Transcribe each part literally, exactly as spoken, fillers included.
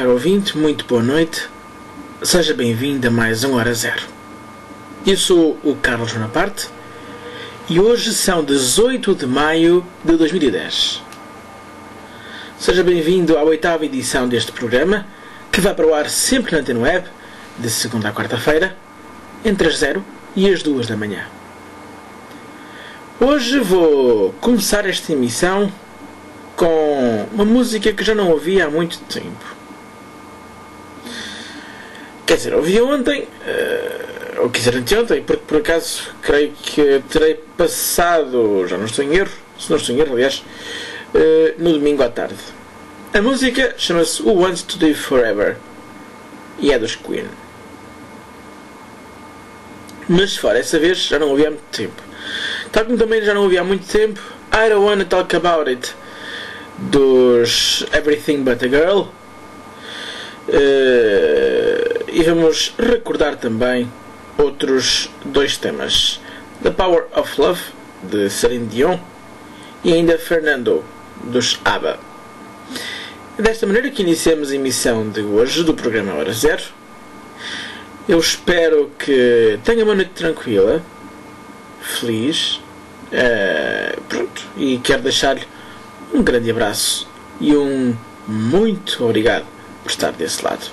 caro ouvinte, muito boa noite. Seja bem-vindo a mais um Hora Zero. Eu sou o Carlos Bonaparte e hoje são dezoito de maio de dois mil e dez. Seja bem-vindo à oitava edição deste programa, que vai para o ar sempre na Antena Web, de segunda a quarta-feira, entre as zero e as duas da manhã. Hoje vou começar esta emissão com uma música que já não ouvi há muito tempo. Quer dizer, ouvi ontem, uh, ou quer dizer anteontem, porque por acaso creio que terei passado, já não estou em erro, se não estou em erro, aliás, uh, no domingo à tarde. A música chama-se Who Wants to Live Forever e é dos Queen. Mas fora essa vez já não ouvi há muito tempo. Tal como também já não ouvi há muito tempo I Don't Wanna Talk About It dos Everything But A Girl. Uh, e vamos recordar também outros dois temas: The Power of Love de Celine Dion e ainda Fernando dos ABBA. Desta maneira que iniciamos a emissão de hoje do programa Hora Zero. Eu espero que tenha uma noite tranquila, feliz, uh, pronto, e quero deixar-lhe um grande abraço e um muito obrigado por estar desse lado.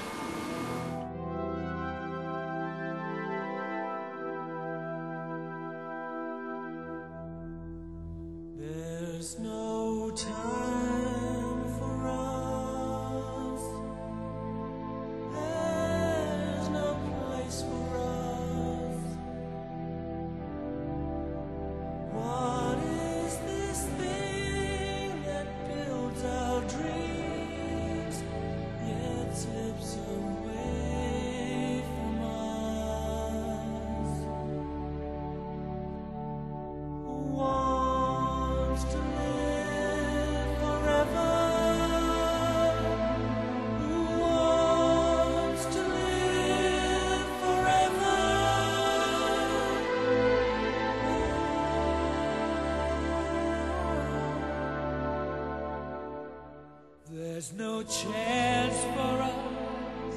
There's no chance for us.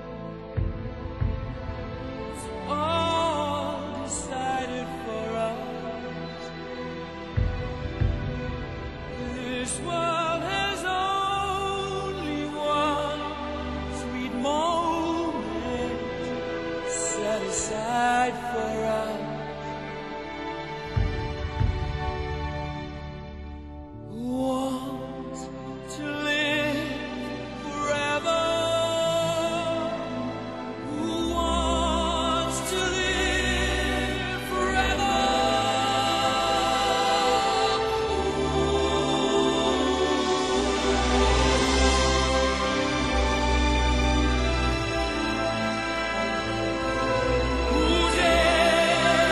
It's all decided for us. This world has only one sweet moment set aside for us. Who dares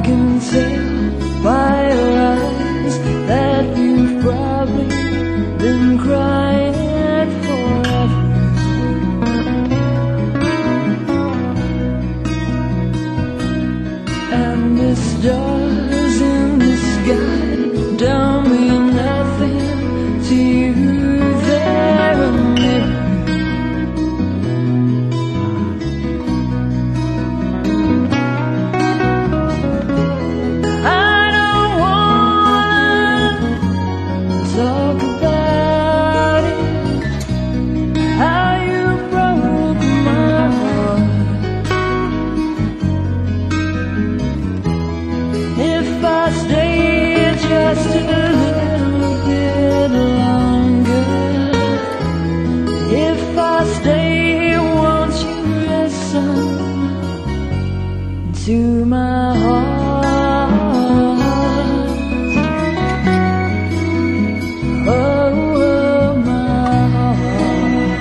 can tell by your eyes that you've probably been crying forever. And the stars in the sky don't mean nothing to you. They're a mirror. To my heart, oh, my heart.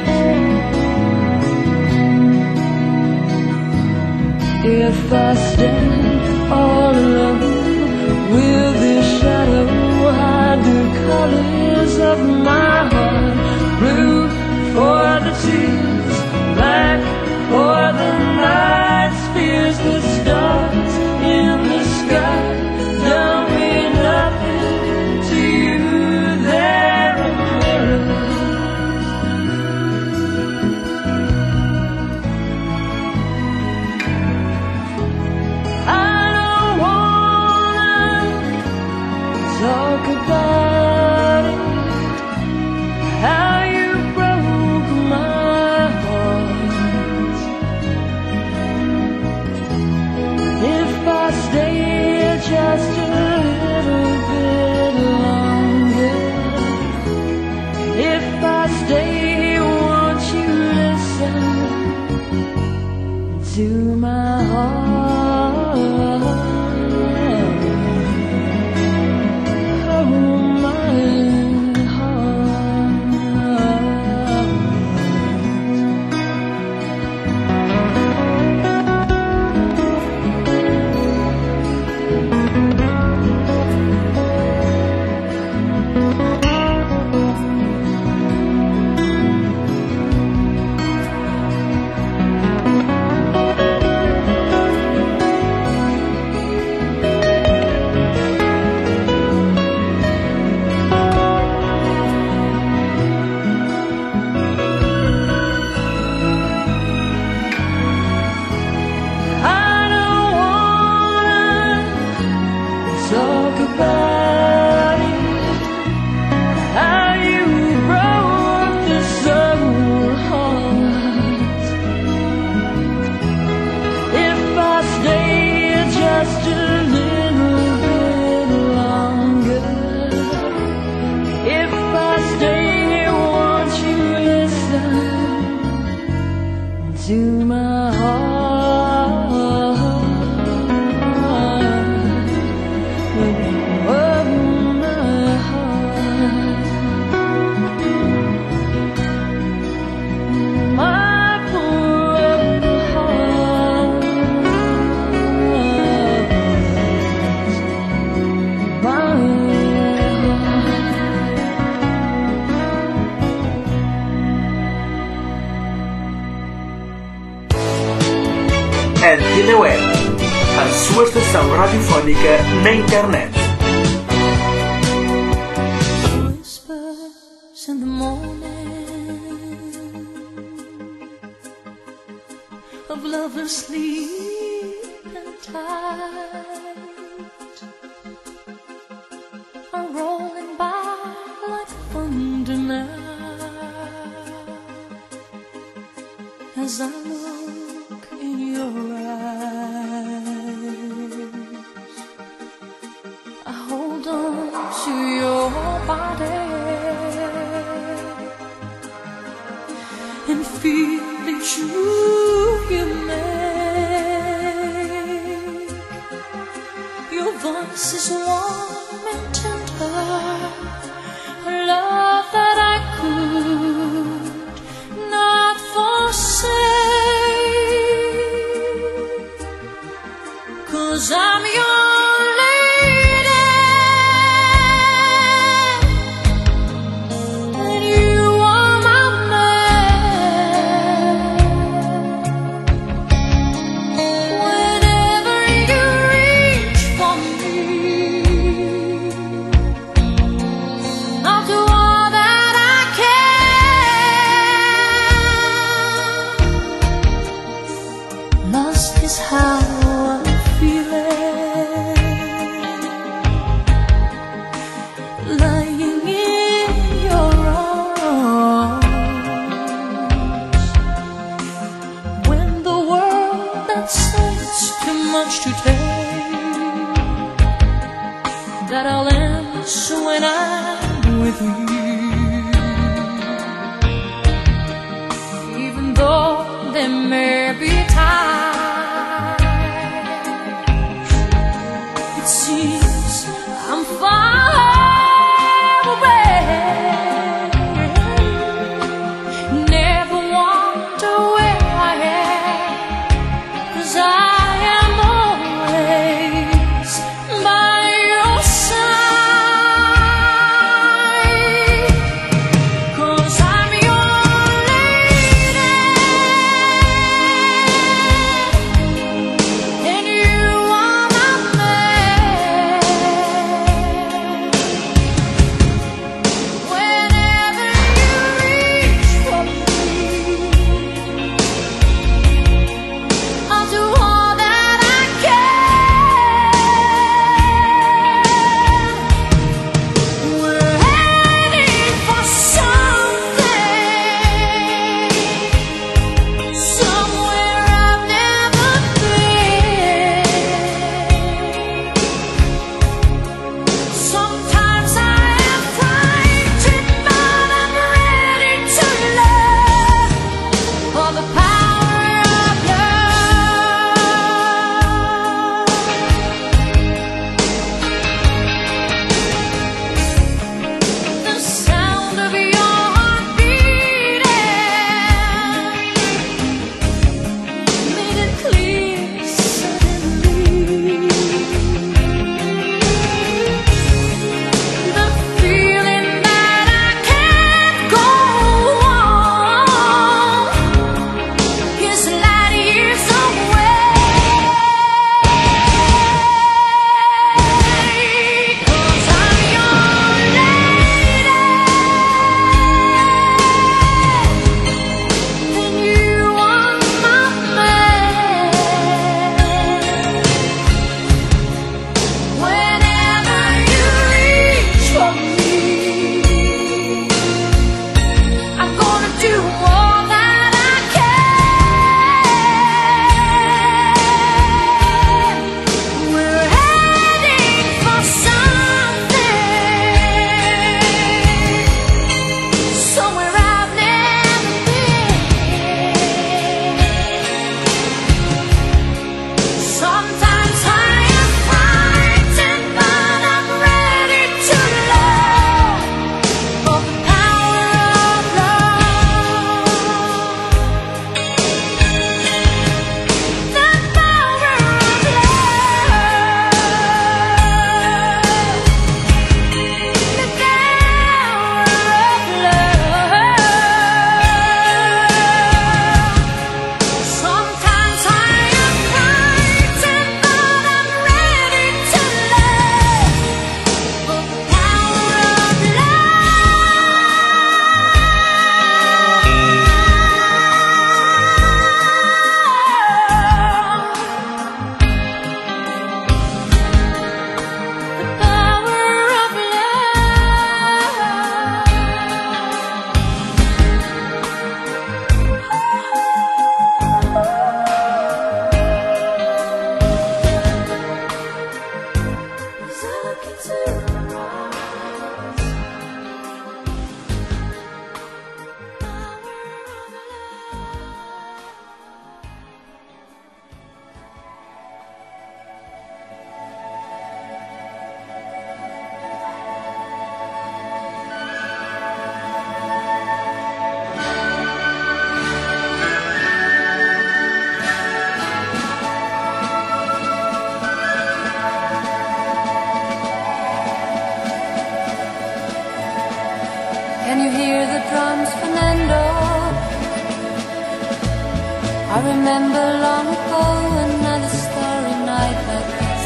If I stand all alone with this shadow, hide the colors of my heart, blue for the tears, black for the nights, fears the stars in the sky don't mean nothing to you. They're a mirror. I don't wanna talk about it, how you broke my heart. If I stay just a little bit longer, if I stay, won't you listen to my heart? Oh, my heart. To my heart, oh, my heart, my poor heart, my heart. Antenaweb, a sua estação radiofónica na internet. Whispers in the morning of lovers sleep and tight are rolling by like thunder now as I look in your eyes. I hold on to your body and feel it's you you make. Your voice is warm and tender, a love that I could not forsake. 'Cause I'm is how I'm feeling, lying in your arms. When the world that says too much to take, that I'll answer when I'm with you. Even though there may be times it seems I'm far away, never wonder where I am, 'cause I am always by your side, 'cause I'm your lady and you are my man. Whenever you reach for me, I'll do all that I can. We're heading for something, somewhere I've never been. Sometimes I am frightened, but I'm ready to learn for the power of love. The sound of your heart beating made it clear suddenly. The feeling that I can't go on is light years away, 'cause I'm your lady and you are my man. Whenever you reach for me, I'm gonna do all that I can. We're heading for something, somewhere I've never been. Sometimes I am frightened, but I'm ready to learn for the power of love. The power of love. The power of love. Sometimes I am frightened, but I'm ready to learn for the power of As I look into your eyes, power of love. Can you hear the drums, Fernando? I remember long ago another starry night like this.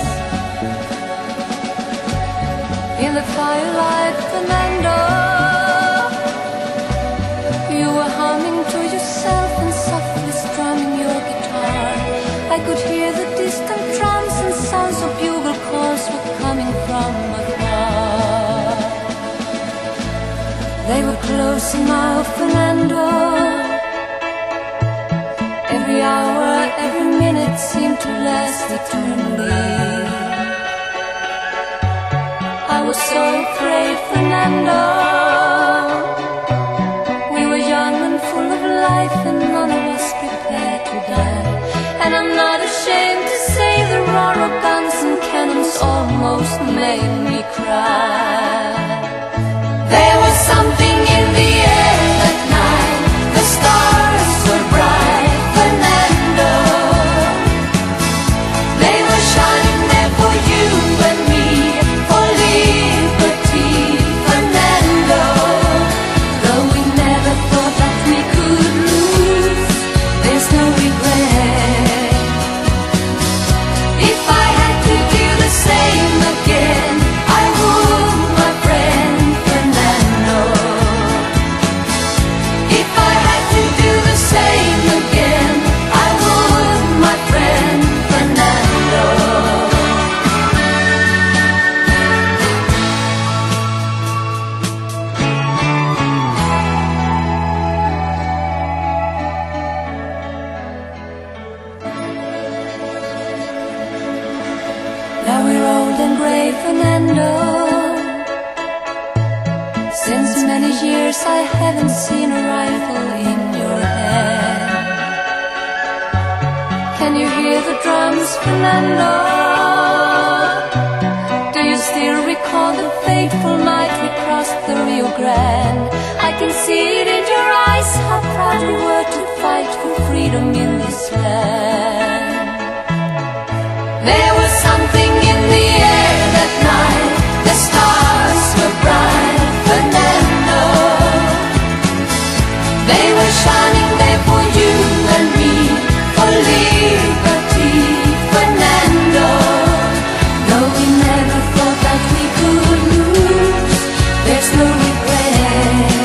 In the firelight, Fernando, you were humming to yourself and softly strumming your guitar. I could hear the distant drums and sounds of bugle calls were coming from afar. They were close now, Fernando. Every hour, every minute seemed to last eternally. I was so afraid, Fernando. We were young and full of life, and none of us prepared to die. And I'm not ashamed to say the roar of guns and cannons almost made me cry. There was something in the air that night. The stars were bright, Fernando. They were shining there for you and me, for liberty, Fernando. Though we never thought that we could lose, there's no regret. If I had to do the same again, I would, my friend Fernando. If I had to do the same again, I would, my friend Fernando. Now we're old and grey, Fernando. Since many years I haven't seen a rifle in your hand. Can you hear the drums, Fernando? Do you still recall the fateful night we crossed the Rio Grande? I can see it in your eyes, how proud we were to fight for freedom in this land. There was something in the air that night. The stars were bright, Fernando. They were shining there for you and me, for liberty, Fernando. Though we never thought that we could lose, there's no regret.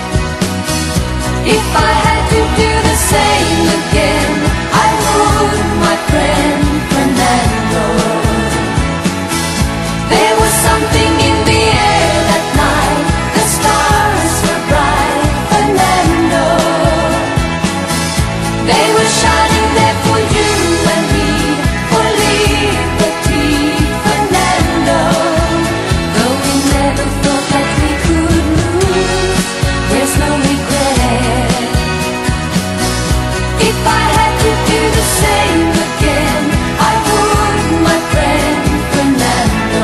If I had to do the same again, I would, my friend Fernando. There was something in the air that night. The stars were bright, Fernando. They were shining there for you and me, for liberty, Fernando. Though we never thought that we could lose, there's no regret. If I had to do the same again, I would, my friend Fernando.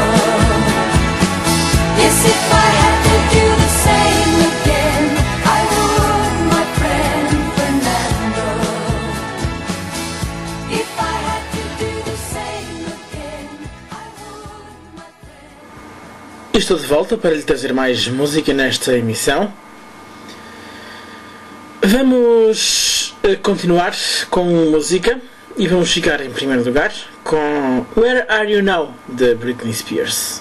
Yes, if I had to do the same again, I would, my friend Fernando. If I had to do the same again, I would, my friend. Estou de volta para lhe trazer mais música nesta emissão. Vamos eh, continuar com música e vamos ficar em primeiro lugar com Where Are You Now, de Britney Spears.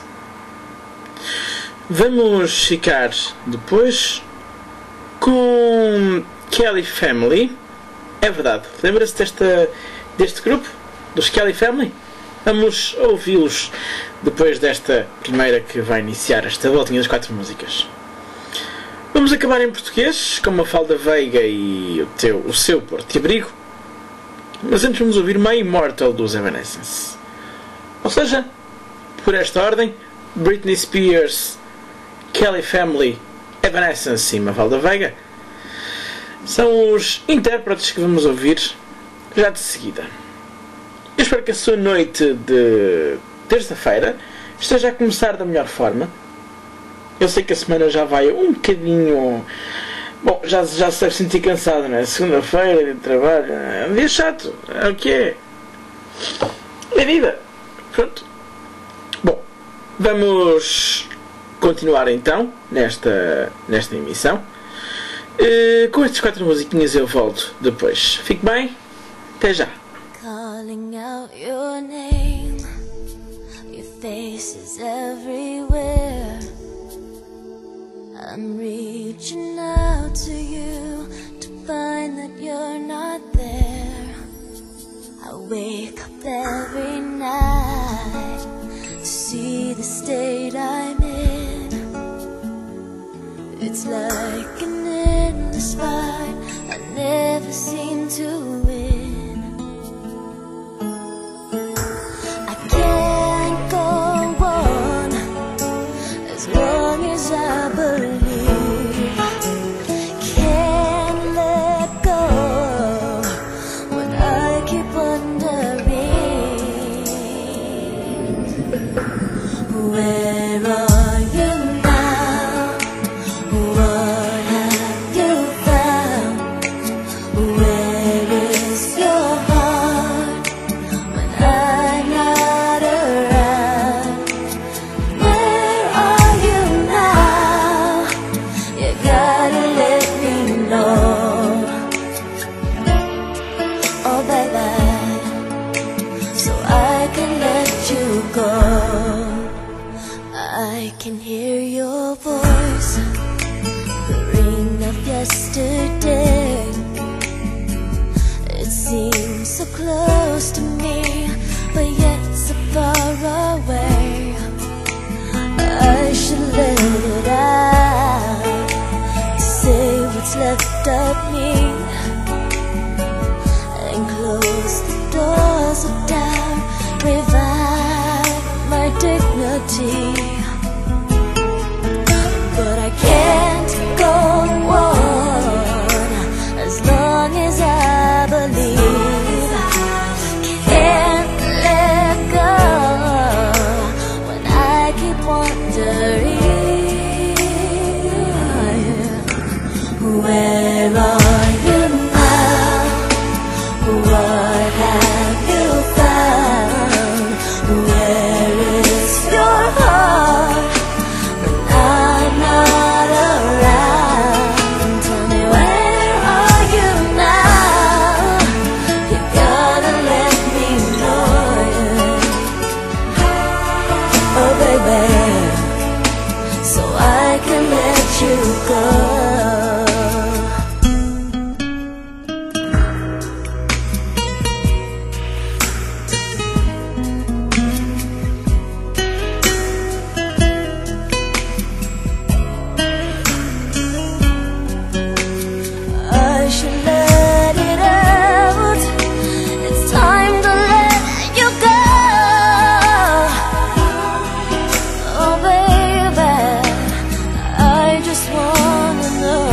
Vamos ficar depois com Kelly Family. É verdade, lembra-se desta, deste grupo, dos Kelly Family? Vamos ouvi-los depois desta primeira que vai iniciar esta voltinha das quatro músicas. Vamos acabar em português com Mafalda Veiga e o, teu, o seu Porto de Abrigo. Mas antes vamos ouvir My Immortal dos Evanescence. Ou seja, por esta ordem, Britney Spears, Kelly Family, Evanescence e Mafalda Veiga são os intérpretes que vamos ouvir já de seguida. Eu espero que a sua noite de terça-feira esteja a começar da melhor forma. Eu sei que a semana já vai um bocadinho... Bom, já, já se deve sentir cansado, não é? Segunda-feira de trabalho... É um dia chato. É o que é. É vida. Pronto. Bom, vamos continuar então nesta, nesta emissão. Uh, com estas quatro musiquinhas eu volto depois. Fique bem. Até já. Calling out your name, your face is everywhere. I'm reaching out to you to find that you're not there. I wake up every night to see the state I'm in. It's like an endless fight, I never seem to win. I can't go on as long as I believe. Can't let go when I keep wondering, where are you now? What have you found? Where is your heart when I'm not around? Where are you now? You gotta let me know. Oh baby, so I can let you go. I can hear your voice, the ring of yesterday. It seems so close to me, but yet so far away. I should let it out, say what's left of me, and close the doors of doubt, revive my dignity. But I can't go on as long as I believe. Can't let go when I keep wondering, where are you now? What have you found? Where is your heart when I'm not around? Tell me, where are you now? You gotta let me know. Oh baby, so I can let you go. I should let it out. It's time to let you go. Oh baby, I just wanna know,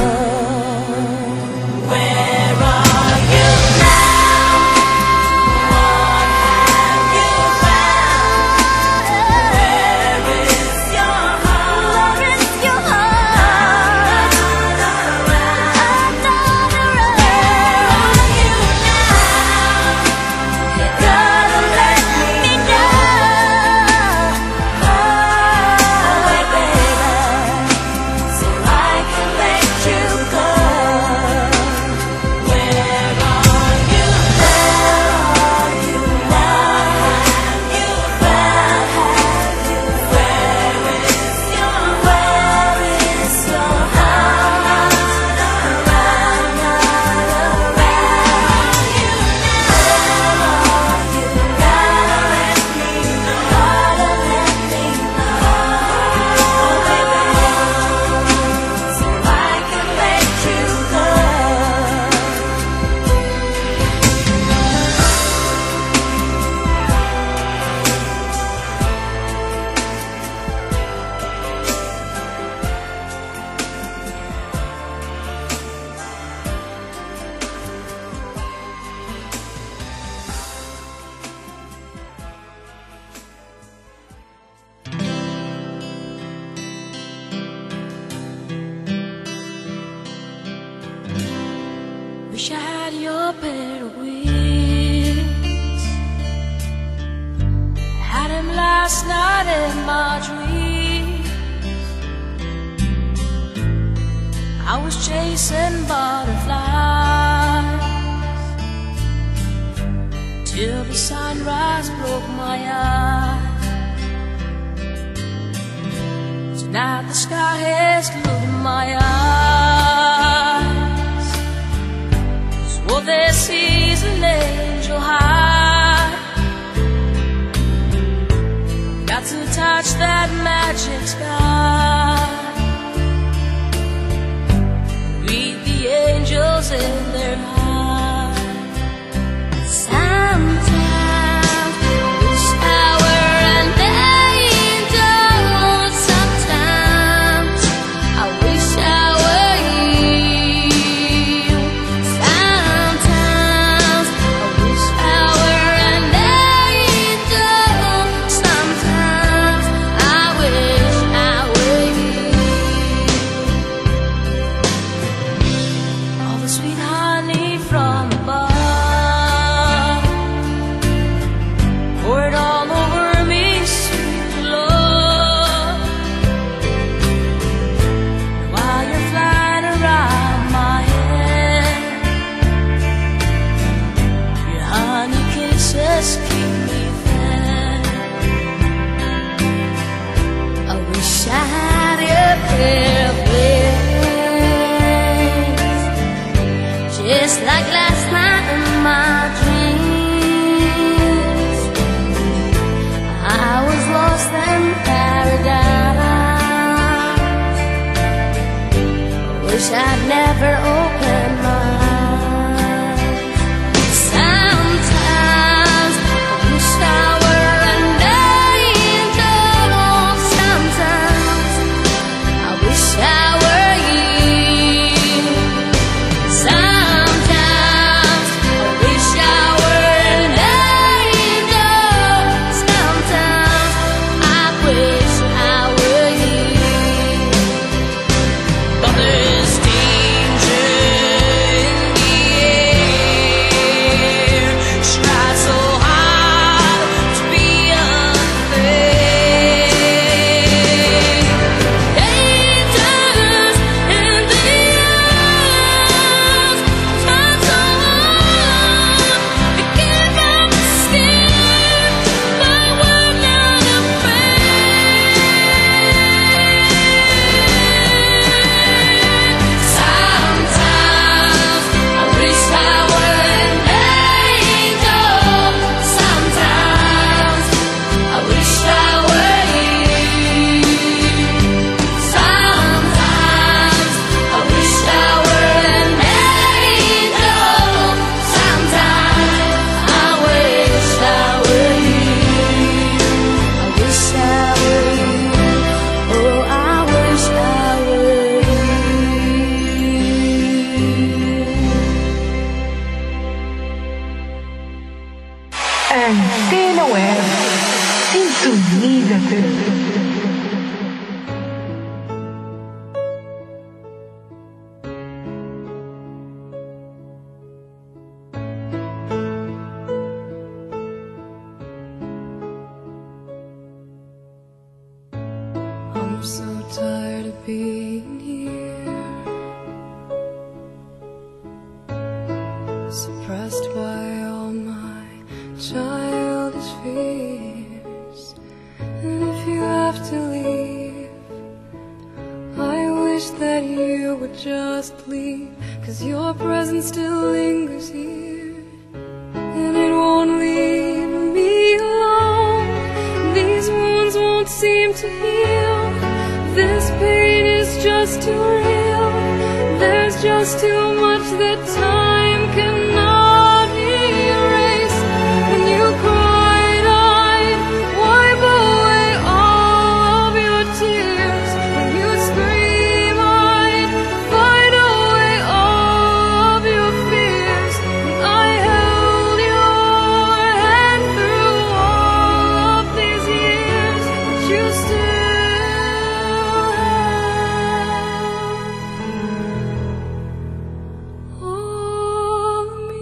where are you now? What have you found? Where is your heart? Where is your heart? I'm not around. You now, you gotta let me know. Oh baby, so I can let you go. Where are you now? You now, have you found? Have you? Where is your where is your heart? Around, not around. You now, you gotta let me know. Gotta let me know. Oh baby, so I can let you go. Wish I had your pair of wings. Had him last night in my dream. I was chasing butterflies till the sunrise broke my eyes. Tonight the sky has glued my eyes. 'Cause what they see is an angel high. Oh touch that magic sky. Read the angels in their eyes. Sometimes I wish I were an angel. Sometimes I wish I were you. Sometimes I wish I were an angel. Sometimes I wish I were you. All the sweet honey from above poured all over me, sweet love. While you're flying around my head, your honey kisses keep me fed. I wish I had your pair of wings, just like last night in my dreams. I was lost in paradise. I wish I'd never opened my eyes. Sometimes I wish I were an angel. Sometimes I wish I were you. Sometimes I wish I were an angel. Sometimes I wish I were you. But there's danger in the air. Try so hard to be unafraid. Dangers in the air. Try so hard to give up the skin, but we're not afraid. Sometimes I wish I were an angel. Sometimes I wish I were you. Sometimes I wish I were an angel. Sometimes I wish I were you. I wish I were you. Oh, I wish I were you. Antena Web. Sintoniza-te. I'm so tired of being here, suppressed by all my childish fears. And if you have to leave, I wish that you would just leave, 'cause your presence still lingers here, and it won't leave me alone. These wounds won't seem to heal. This pain is just too real. There's just too much that time cannot erase. When you cried, I'd wipe away all of your tears. When you scream, I'd fight away all of your fears. And I held your hand through all of these years, but you still have all of me.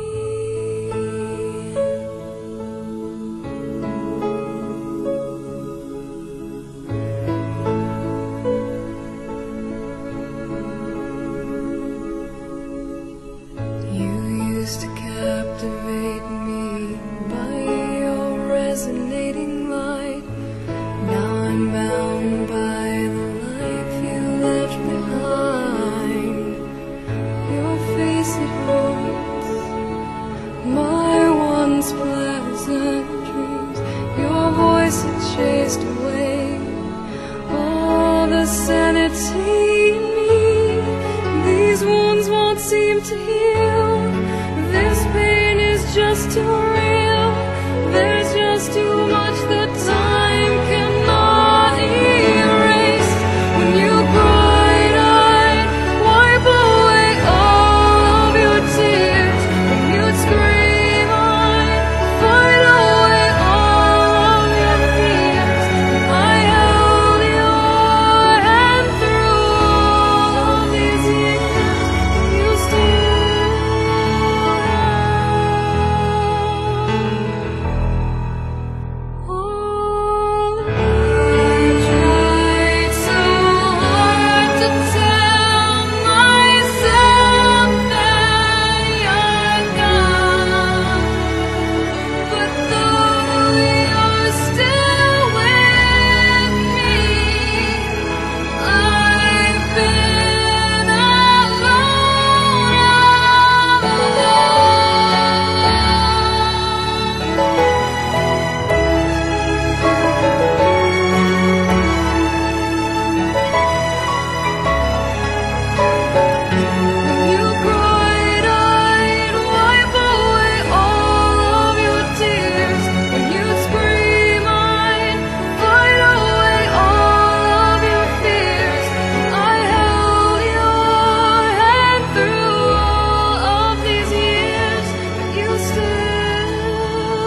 You used to captivate me by your resonating light. Now I'm bound by the life you left behind. Your face, it haunts my once pleasant dreams. Your voice, it chased away between me. These wounds won't seem to heal. This pain is just too real. There's just too much that time cannot erase. When you cried, I'd wipe away all of your tears. When you'd scream, I'd fight away all of your fears. I held your hand through all of these years. You still oh, I tried so hard to tell myself that you're gone, but though you're still with me, I've been alone When you cried, I'd wipe away all of your tears. When you'd scream, I'd fight away all of your fears. I held your hand through all of these years, but you still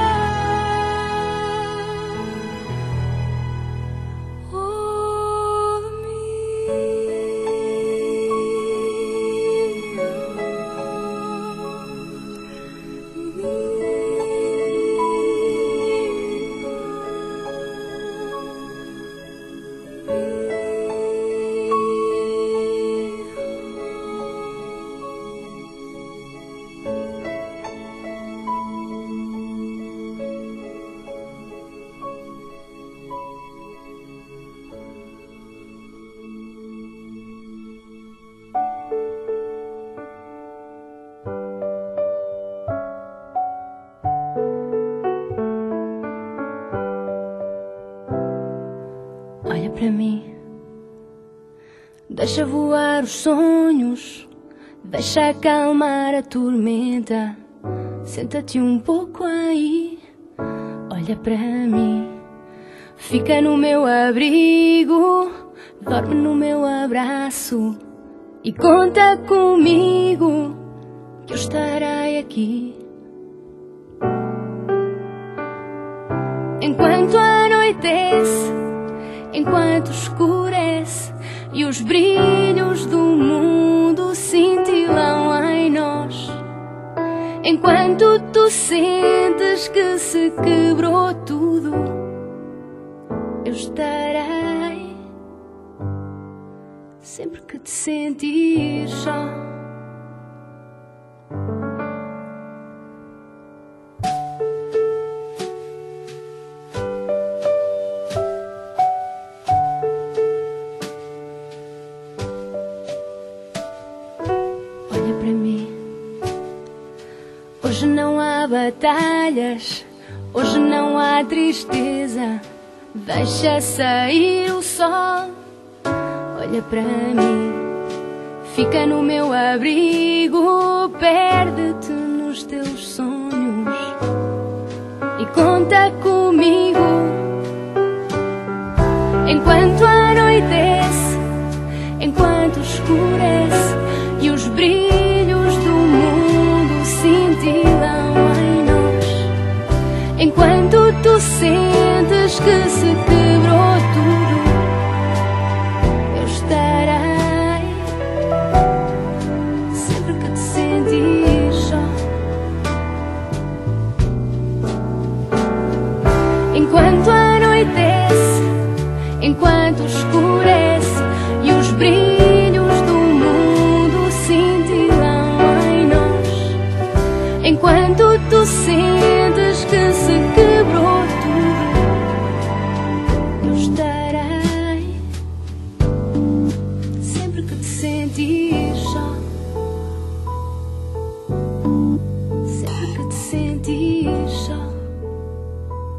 have all of Olha para mim, deixa voar os sonhos, deixa acalmar a tormenta. Senta-te um pouco aí, olha para mim, fica no meu abrigo, dorme no meu abraço e conta comigo que eu estarei aqui. Enquanto anoitece, enquanto escurece e os brilhos do mundo cintilam em nós, enquanto tu sentes que se quebrou tudo, eu estarei sempre que te sentir só. Olha para mim, hoje não há batalhas, hoje não há tristeza. Deixa sair o sol, olha para mim, fica no meu abrigo, perde-te nos teus sonhos e conta comigo. Enquanto anoitece, enquanto escurece e os brilhos do mundo cintilam em nós, enquanto tu sentes que se quebrou tudo, eu estarei sempre que te sentir só. Enquanto anoitece, enquanto escurece e os brilhos do mundo cintilam em nós, enquanto tu sentes que se quebrou tudo, eu estarei sempre que te sentir só, sempre que te sentir só,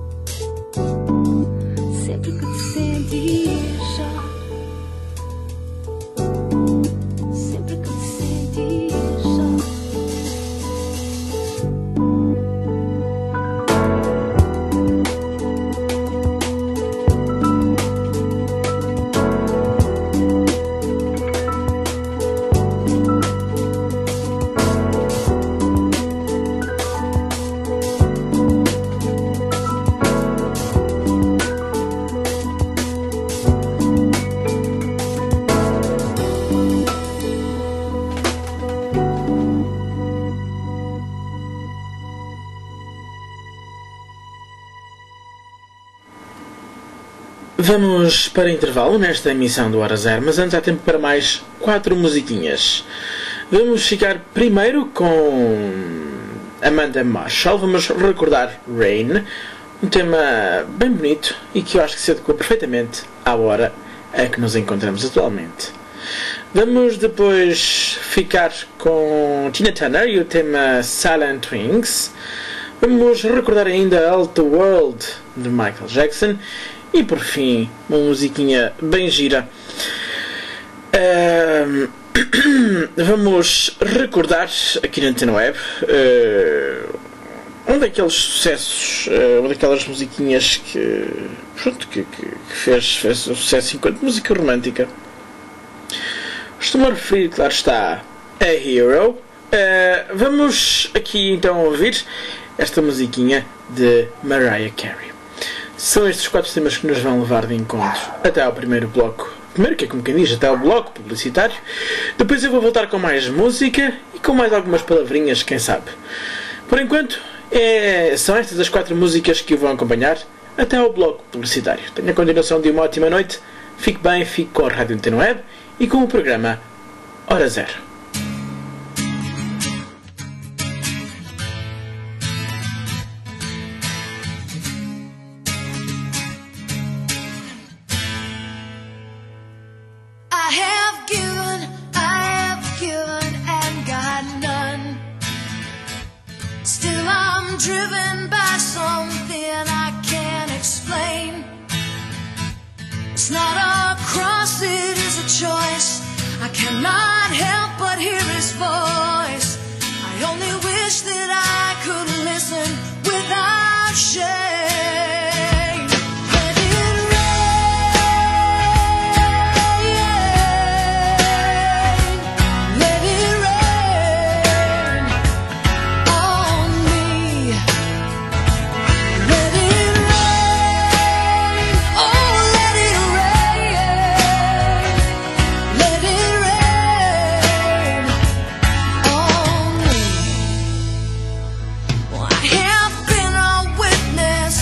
sempre que te sentir só. Vamos para intervalo nesta emissão do Hora Zero, mas antes há tempo para mais quatro musiquinhas. Vamos ficar primeiro com Amanda Marshall. Vamos recordar Rain, um tema bem bonito e que eu acho que se adequa perfeitamente à hora a que nos encontramos atualmente. Vamos depois ficar com Tina Turner e o tema Silent Wings. Vamos recordar ainda All the World de Michael Jackson. E por fim, uma musiquinha bem gira. Uh, vamos recordar aqui na Antena Web uh, um daqueles sucessos, uh, uma daquelas musiquinhas que, pronto, que, que, que fez, fez sucesso enquanto música romântica. Estou-me a referir, claro está, a Hero. Uh, vamos aqui então ouvir esta musiquinha de Mariah Carey. São estes quatro temas que nos vão levar de encontro até ao primeiro bloco. Primeiro, que é como quem diz, até ao bloco publicitário. Depois eu vou voltar com mais música e com mais algumas palavrinhas, quem sabe. Por enquanto, é, são estas as quatro músicas que o vão acompanhar até ao bloco publicitário. Tenha a continuação de uma ótima noite. Fique bem, fique com a Rádio Antena Web e com o programa Hora Zero. Driven by something I can't explain. It's not a cross, it is a choice. I cannot help but hear his voice. I only wish that I could listen without shame. Let it rain, let it rain on me. Let it rain, oh let it rain, let it rain on me. Well, I have been a witness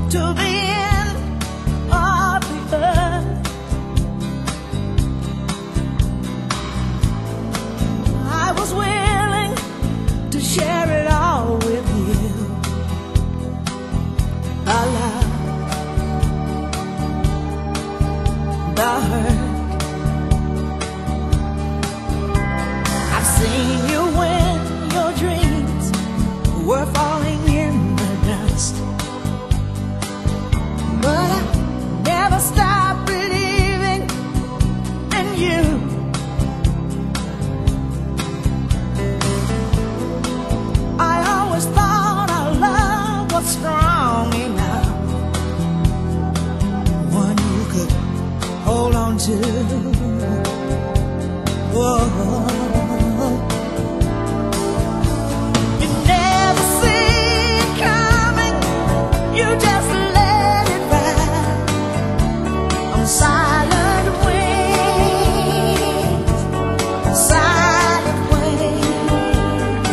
to the end of the earth. I was willing to share it all with you. The love, the hurt. I've seen you when your dreams were falling in the dust, but I never stopped believing in you. I always thought our love was strong enough, one you could hold on to. Whoa. You never see it coming, you just let it ride on silent wings, silent wings.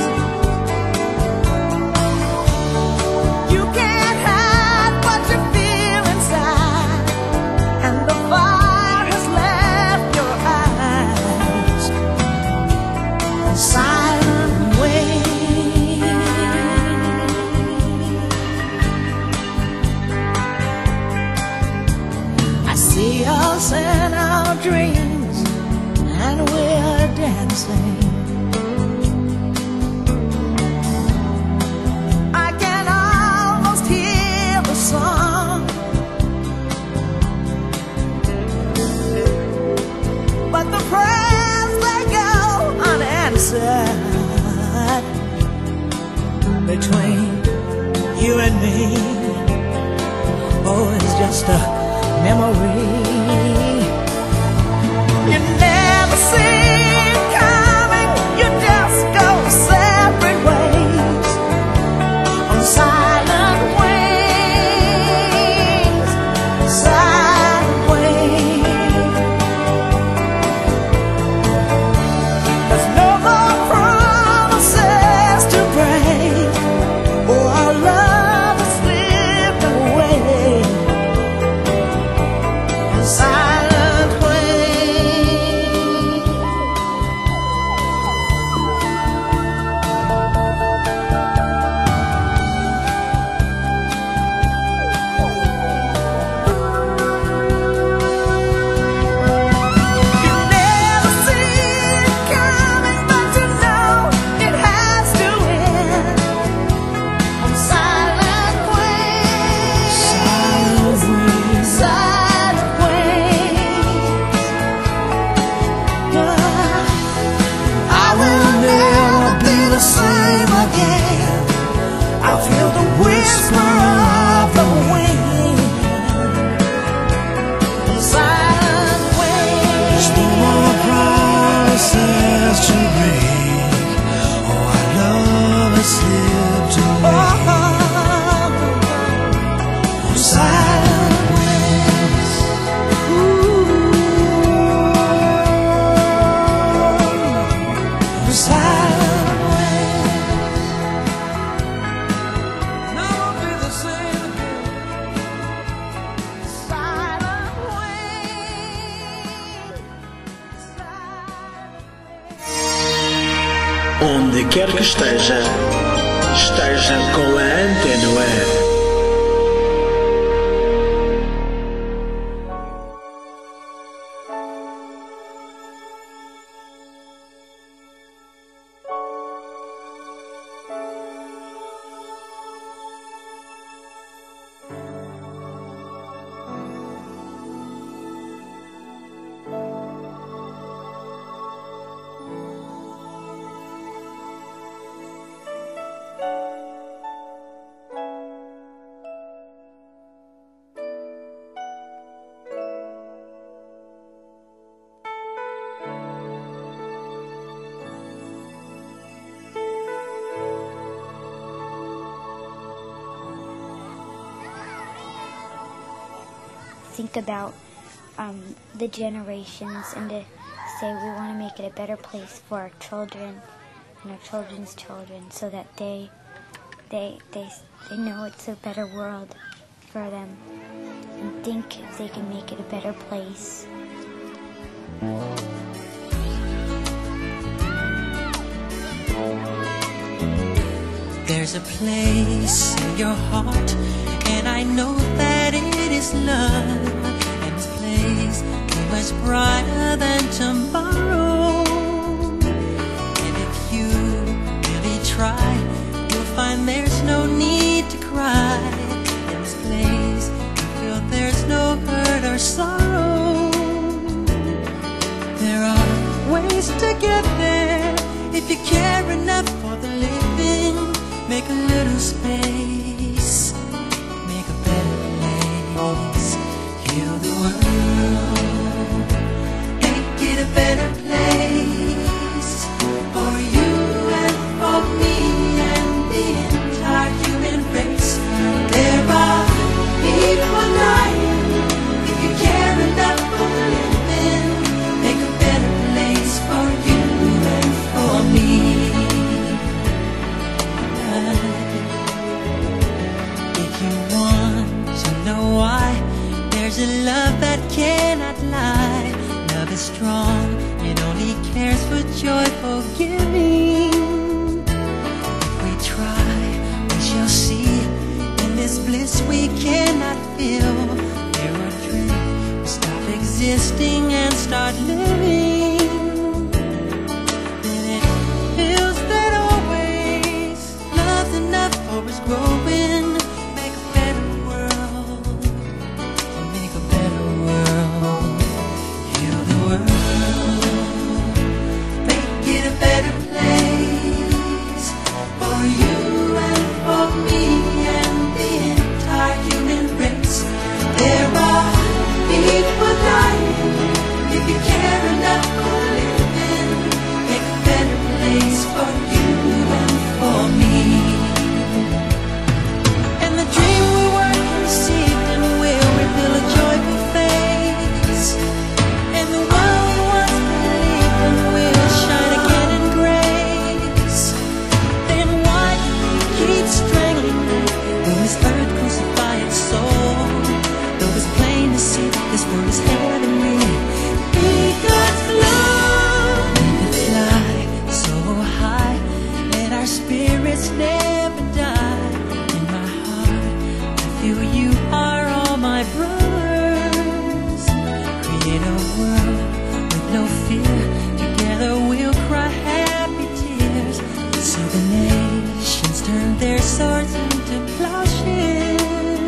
You can't hide what you feel inside, and the fire has left your eyes. Silent wings. I see us in our dreams, and we're dancing. I can almost hear the song, but the prayers they go unanswered between you and me. Oh, it's just a memory. You never see it coming, you just go separate ways on silent wings, silent wings. There's no more promises to break. Oh, our love has slipped away on silent wings. You never see it coming, but you know it has to end on silent wings, silent wings, silent wings. I will never be the same again. I feel the whisper of the wind on silent wings. There's no more promises to break. Oh, our love has slipped away on silent wings. Ooh, on silent wings. Never be the same again. Silent wings. Silent Onde quer que esteja, esteja com a Antena Web. think about um, the generations and to say we want to make it a better place for our children and our children's children, so that they they they they know it's a better world. for them and think they can make it a better place. There's a place in your heart, and I know that it is love. And this place is much brighter than tomorrow. And if you really try, you'll find there's no need to cry. In this place, you feel there's no hurt or sorrow. There are ways to get there if you care enough for the living. Make a little space, make a better place. Heal the world, make it a better place for you and for me and the entire human race. There are people dying. If you care enough for the living, make a better place for you and for me. If you want to know why, there's a love that cannot lie. Love is strong, it only cares for joyful giving. If we try, we shall see. In this bliss we cannot feel. Fear or dread, we stop existing and start living. Then it feels that always love's enough for us growing. Make a better world, make a better world. Heal the world, make it a better place for you and for me and the entire human race. There are people dying. If you care enough for living, make a better place for you and for me. And the dream we work conceived and will reveal a joyful face. And the world we once believed in will shine again in grace. Then why keep strangling me when this earth crucify its soul? Though it's plain to see this world is heavenly, be God's love. We can fly so high, let our spirits never die. In my heart, I feel you are all my brothers. Create a world with no fear. Together we'll cry happy tears. So the nations turn their swords into plowshares.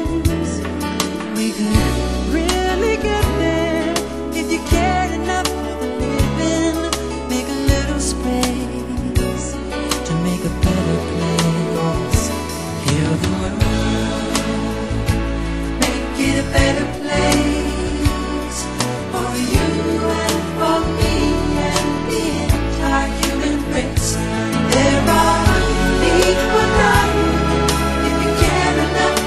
We could really get there if you cared enough for the living. Make a little space to make a better place. Heal the world, make it a better place for you and for me and the entire human race. There are people dying. If you care enough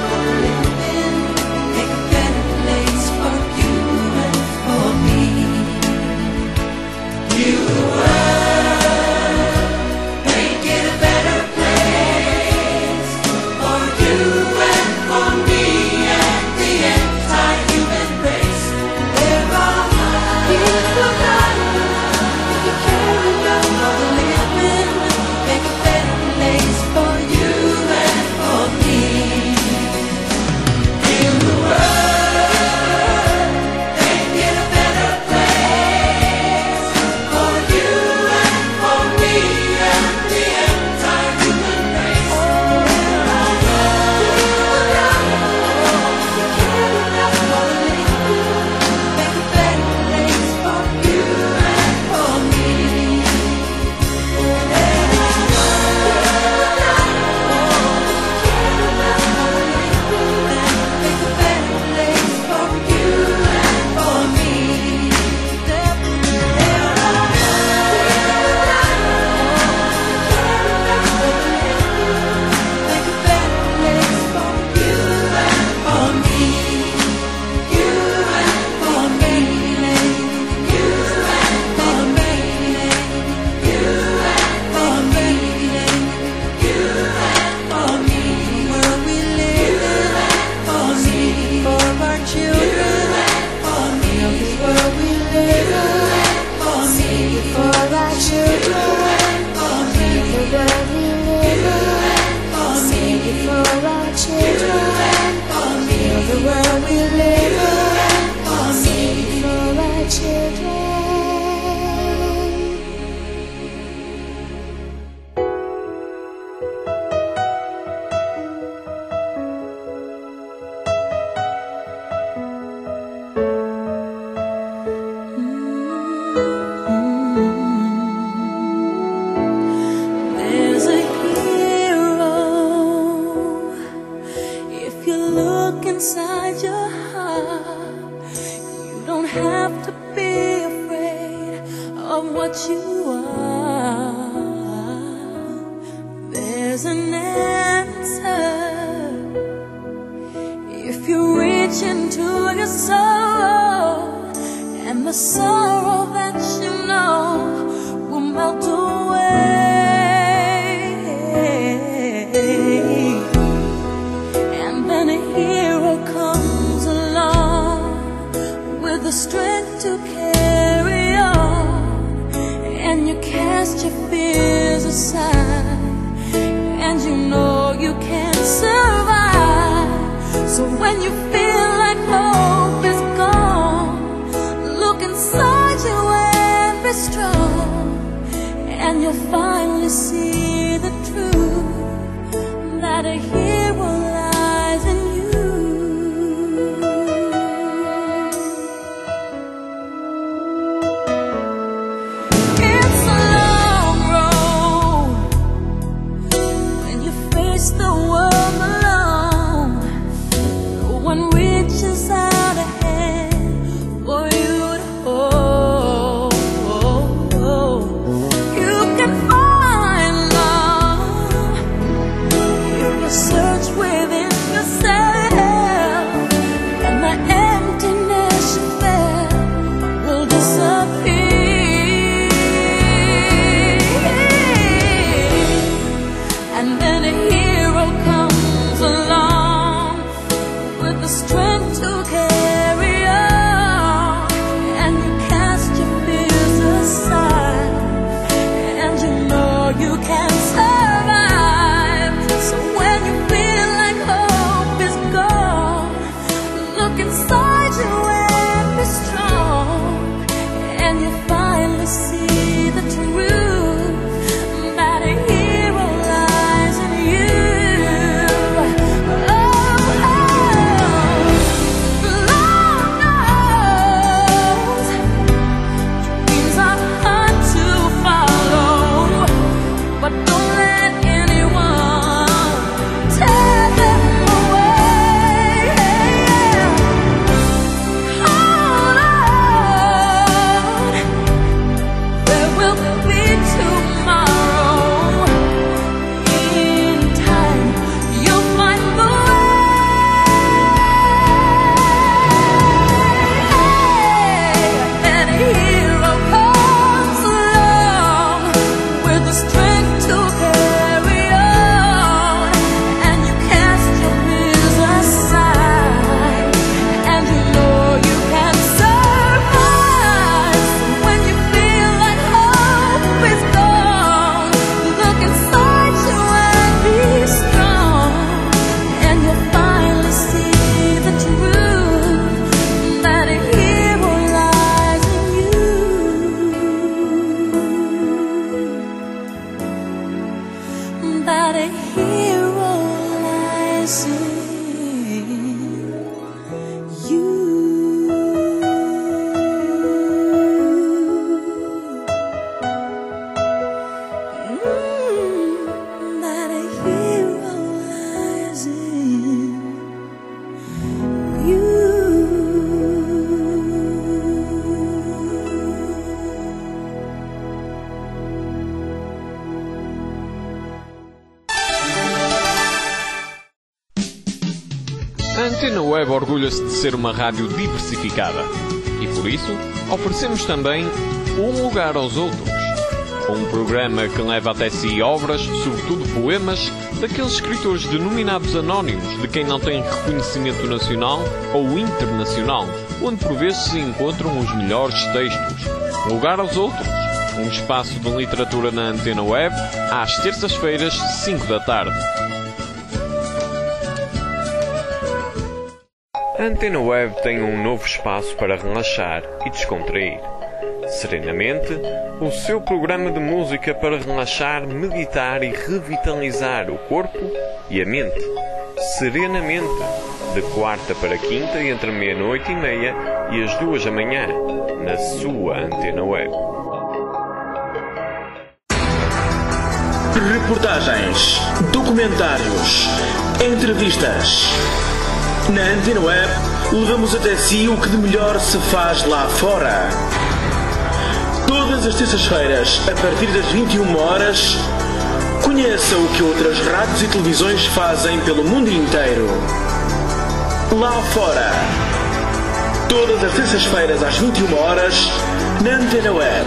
you are, there's an answer. If you reach into your soul, and the sorrow that you know will melt away, and then a hero comes along with the strength to carry on, and you cast your fears aside, and you know you can survive. So when you feel like hope is gone, look inside you and be strong, and you'll finally see the truth, that a hero lies in you. It's a long road when you face the world alone. No one reaches out a hand for you to hold. You can find love if you search within yourself, and the emptiness you felt will disappear. And then a hero comes along with the strength to carry on, and you cast your fears aside, and you know you can survive. So when you feel like hope is gone, look inside you and be strong, and you finally see the truth, that a hero lies in you. Oh, Lord knows dreams are hard to follow, but don't let anyone tear them away. Hold on, there will be tomorrow. In time, you'll find the way. And a hero comes along with the strength to carry on, and you cast your fears aside, and you know you can survive. So when you feel like hope is gone, look inside you and be strong, and you'll finally see the truth, that a hero lies in you, that a hero lies in you. Mm, that a hero lies in you. A Antena Web orgulha-se de ser uma rádio diversificada e, por isso, oferecemos também Um Lugar aos Outros, um programa que leva até si obras, sobretudo poemas, daqueles escritores denominados anónimos, de quem não tem reconhecimento nacional ou internacional, onde por vezes se encontram os melhores textos. Um Lugar aos Outros, um espaço de literatura na Antena Web, às terças-feiras, cinco da tarde. A Antena Web tem um novo espaço para relaxar e descontrair. Serenamente, o seu programa de música para relaxar, meditar e revitalizar o corpo e a mente. Serenamente, de quarta para quinta, entre meia-noite e meia e as duas da manhã, na sua Antena Web. Reportagens, documentários, entrevistas. Na Antena Web, levamos até si o que de melhor se faz lá fora. Todas Todas as terças-feiras, a partir das vinte e uma horas, conheça o que outras rádios e televisões fazem pelo mundo inteiro. Lá fora. Todas as terças-feiras às vinte e uma horas, na Antena Web.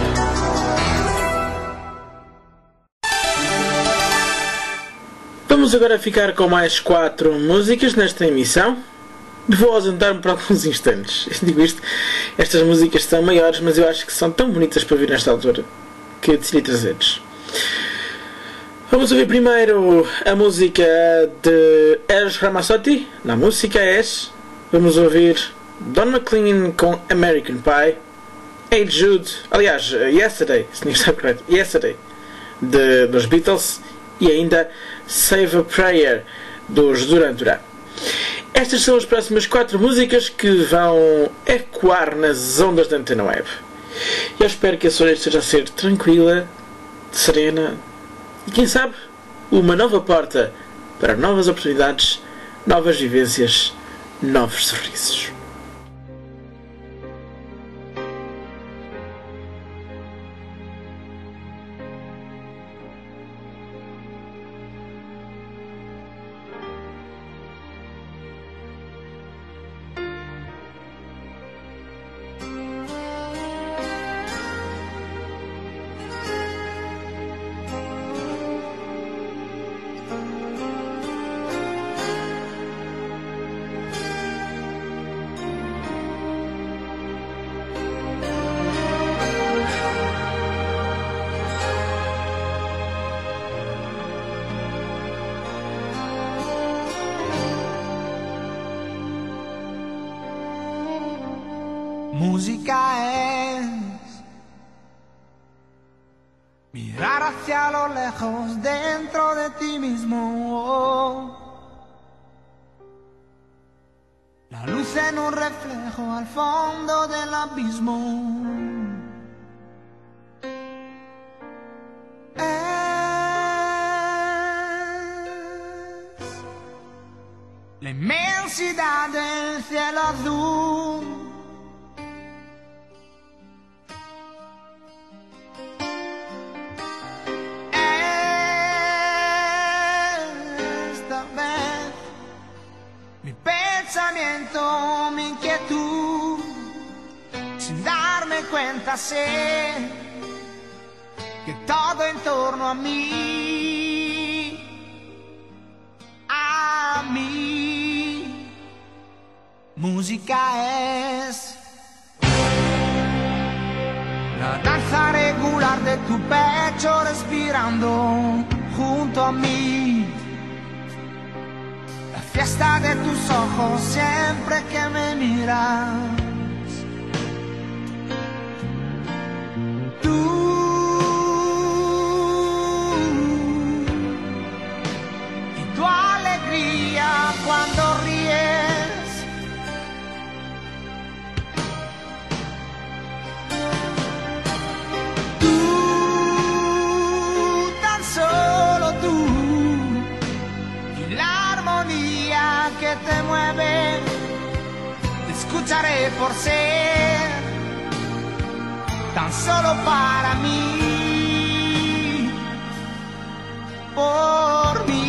Vamos agora ficar com mais quatro músicas nesta emissão. Vou ausentar-me por alguns instantes. Eu digo isto, estas músicas são maiores, mas eu acho que são tão bonitas para ouvir nesta altura que eu decidi trazer-lhes. Vamos ouvir primeiro a música de Eros Ramazzotti. Na música é vamos ouvir Don McLean com American Pie, Hey Jude, aliás, Yesterday, se não está correto, Yesterday, de, dos Beatles, e ainda Save a Prayer, dos Duran Duran. Estas são as próximas quatro músicas que vão ecoar nas ondas da Antena Web. Eu espero que a sua noite esteja a ser tranquila, serena e, quem sabe, uma nova porta para novas oportunidades, novas vivências, novos sorrisos. Música es mirar hacia lo lejos dentro de ti mismo. La luz en un reflejo al fondo del abismo. Es la inmensidad del cielo azul. Mi inquietud, sin darme cuenta sé que todo en torno a mí, a mí, música es la danza regular de tu pecho respirando junto a mí. Fiesta de tus ojos siempre que me miras. Tú y tu alegría cuando ríes. Tú, tan solo tú. Que te mueve, te escucharé por ser tan solo para mí, por mí.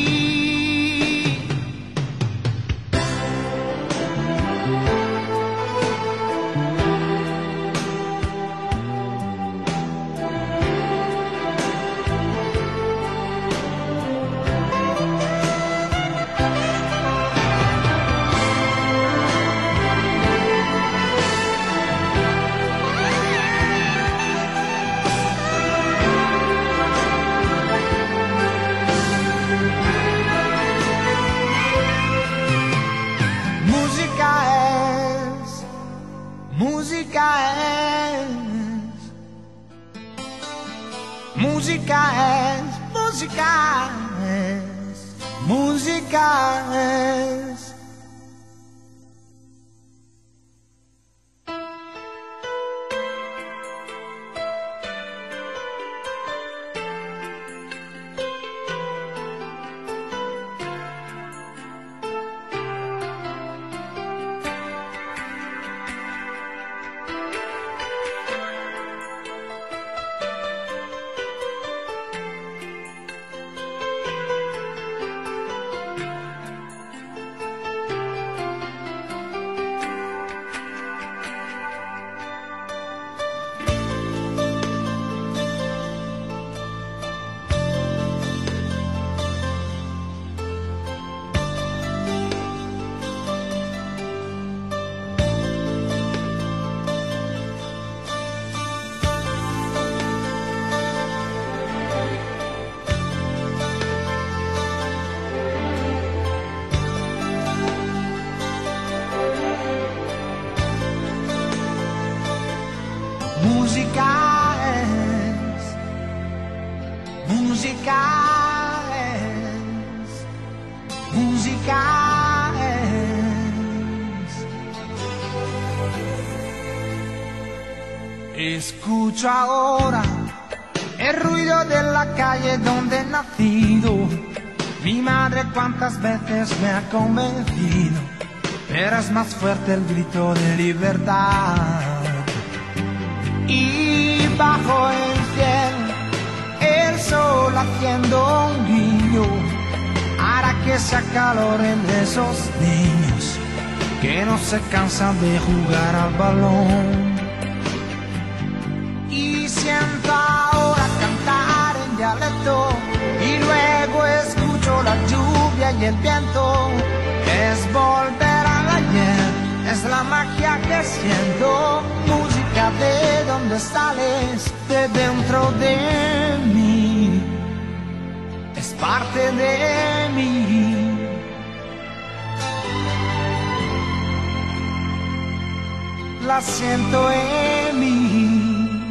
Música es, música es, música es, música es. Escucho ahora el ruido de la calle donde he nacido. Mi madre cuántas veces me ha convencido, pero es más fuerte el grito de libertad. Y bajo el cielo, el sol haciendo un guiño, hará que se acaloren esos niños que no se cansan de jugar al balón. Y siento ahora cantar en dialecto, y luego escucho la lluvia y el viento. Es volver al ayer, es la magia que siento, música de donde sales, de dentro de mí, es parte de mí. La siento en mí.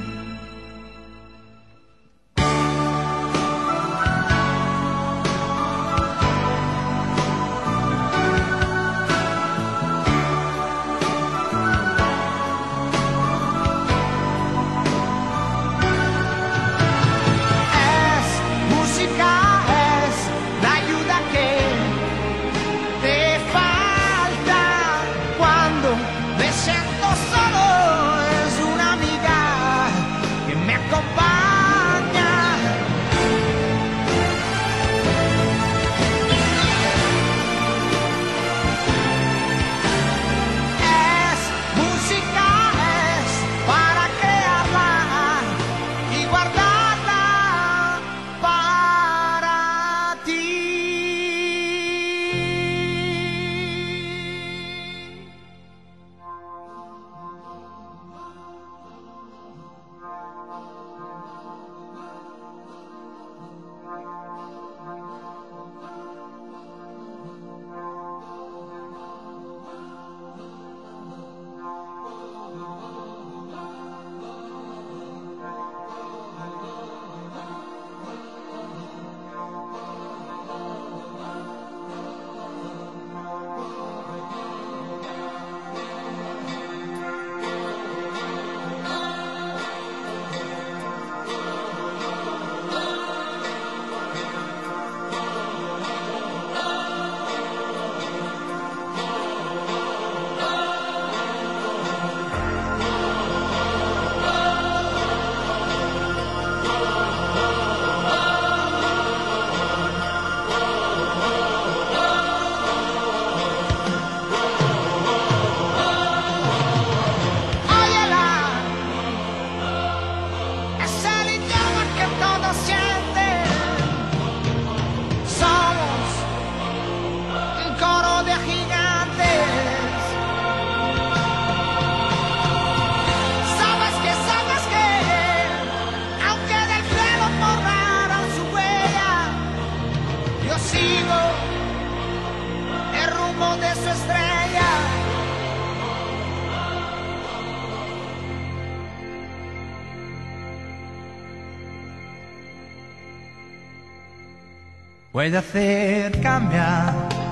Puede hacer cambiar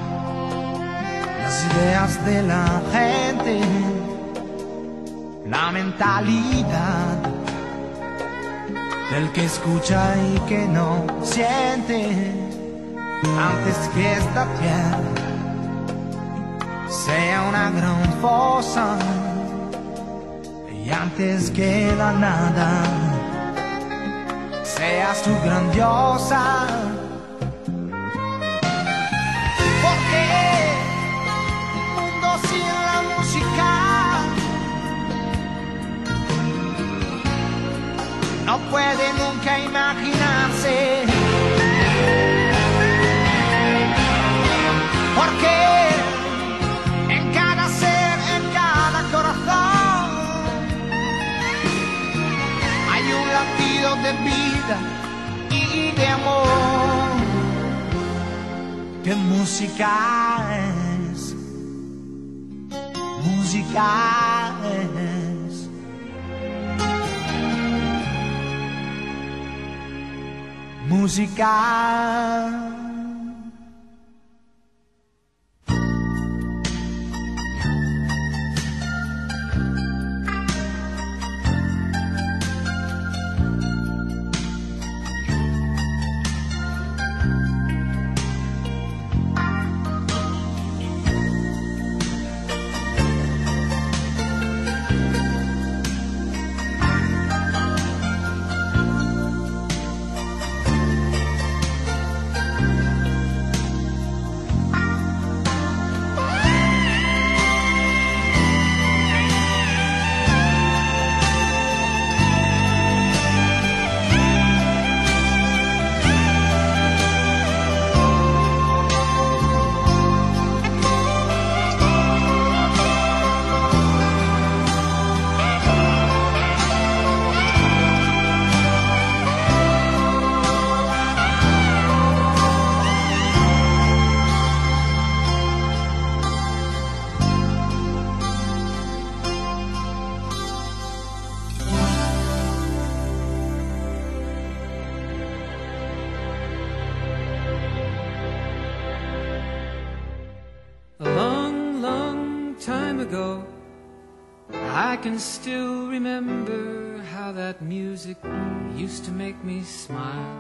las ideas de la gente, la mentalidad del que escucha y que no siente, antes que esta tierra sea una gran fosa y antes que la nada seas tú grandiosa. No puede nunca imaginarse, porque en cada ser, en cada corazón hay un latido de vida y de amor. ¿Qué música es? Música es. Música. I can still remember how that music used to make me smile.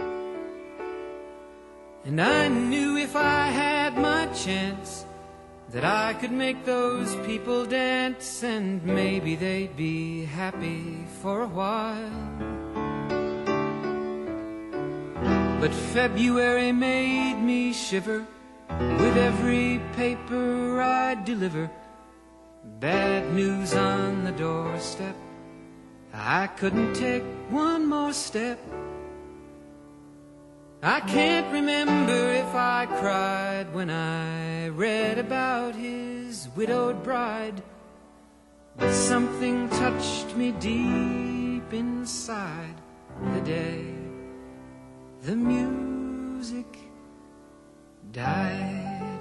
And I knew if I had my chance that I could make those people dance, and maybe they'd be happy for a while. But February made me shiver with every paper I'd deliver. Bad news on the doorstep, I couldn't take one more step. I can't remember if I cried when I read about his widowed bride, but something touched me deep inside the day the music died.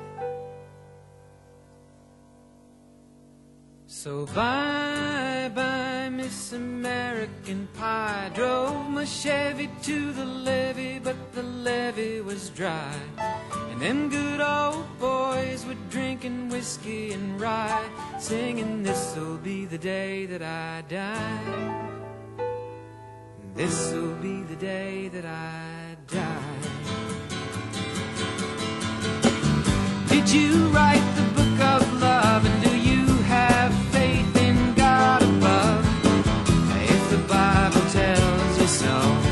So bye bye Miss American Pie. Drove my Chevy to the levee, but the levee was dry, and them good old boys were drinking whiskey and rye, singing this'll be the day that I die. This'll be the day that I die. Did you write the book of love, and do you have faith in God above? If the Bible tells you so.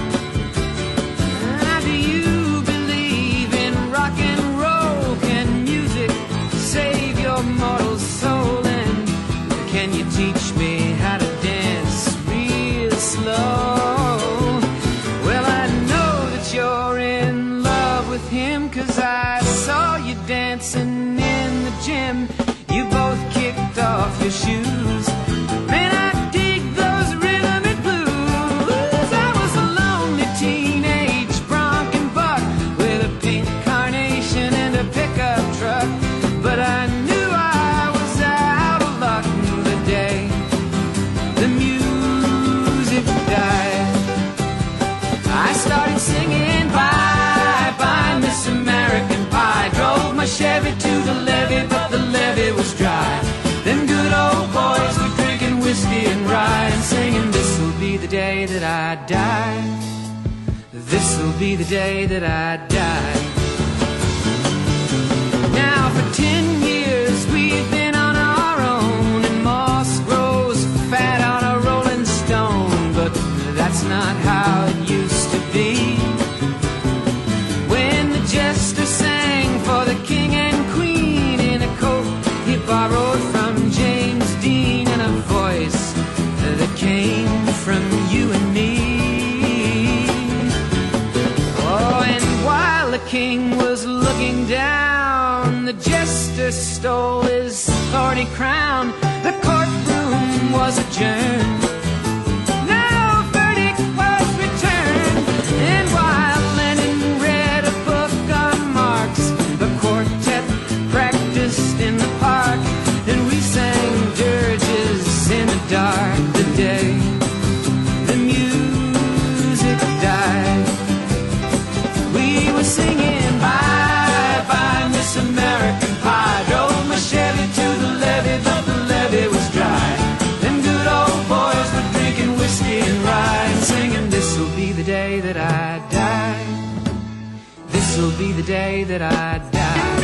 Now, do you believe in rock and roll? Can music save your mortal soul? And can you teach me how to dance real slow? Well, I know that you're in love with him, 'cause I saw you dancing in the gym. You both kicked off your shoes. Man, I dig those rhythm and blues. I was a lonely teenage bronc and buck with a pink carnation and a pickup truck, but I knew I was out of luck the day the music died. I started singing bye bye Miss American Pie. Drove my Chevy to the levee, but the levee was dry. Them good old boys were drinking whiskey and rye, and singing this'll be the day that I die. This'll be the day that I die. Now for ten years we've been on our own, and moss grows fat on a rolling stone, but that's not how it used to be. When the jester sang for the king and queen in a coat he borrowed from James Dean, and a voice that came from you and me. Oh, and while the king was looking down, the jester stole his thorny crown. The courtroom was adjourned. No verdict was returned. And while Lenin read a book on Marx, the quartet practiced in the park, and we sang dirges in the dark the day the music died. We were singing bye bye Miss American Pie. Drove my Chevy to the levee, but the levee was dry. Them good old boys were drinking whiskey and rye, and singing this'll be the day that I die. This'll be the day that I die.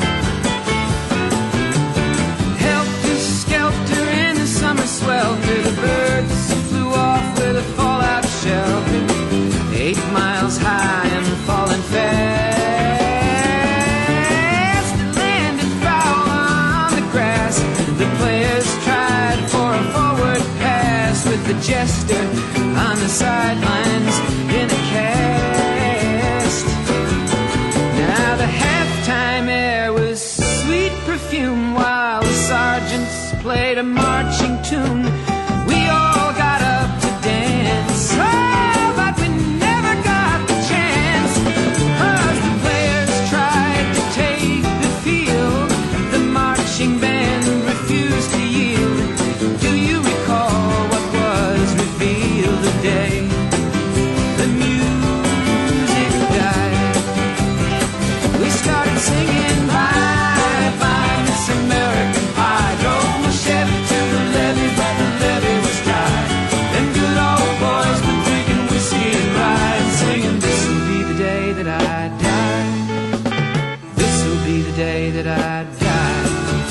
Helter skelter in the summer swelter, the birds flew off with a fallout shelter. Eight miles high and falling fast. It landed foul on the grass. The players tried for a forward pass, with the jester on the sidelines in a cast. Now the halftime air was sweet perfume, while the sergeants played a marching tune. We all got up to dance, oh, but we never got the chance, 'cause the players tried to take the field. The marching band refused to yield. Do you recall what was revealed the day the music died? We started singing bye bye Miss American Pie. Drove my Chevy to the levee, but day that I die.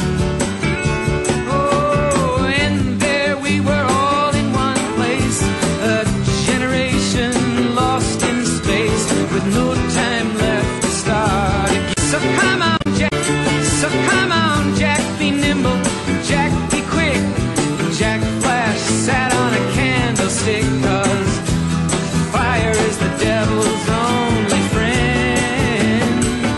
Oh, and there we were all in one place, a generation lost in space with no time left to start again. So come on, Jack, so come on, Jack, be nimble, Jack, be quick. Jack Flash sat on a candlestick, 'cause fire is the devil's only friend.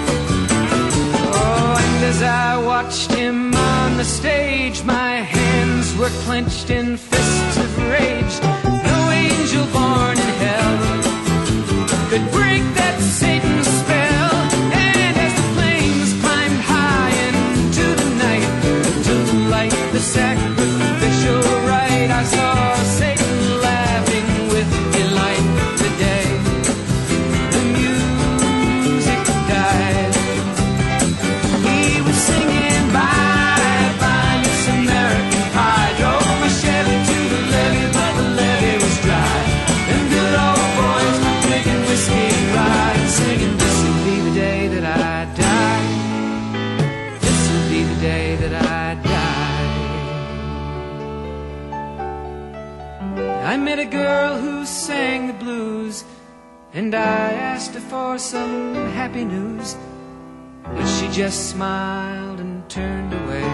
Oh, and as I watched him on the stage, my hands were clenched in fists of rage. No angel born in hell could break that Satan's spell. And as the flames climbed high into the night to light the sacrificial rite, I saw Satan laughing with delight the day the music died. He was singing bye bye Miss American Pie, drove my Chevy to the levee, but the levee was dry. And good old boys were drinking whiskey and rye, and singing, this'll be the day that I die. This'll be the day that I die. I met a girl who sang the blues, and I asked her for some happy news, but she just smiled and turned away.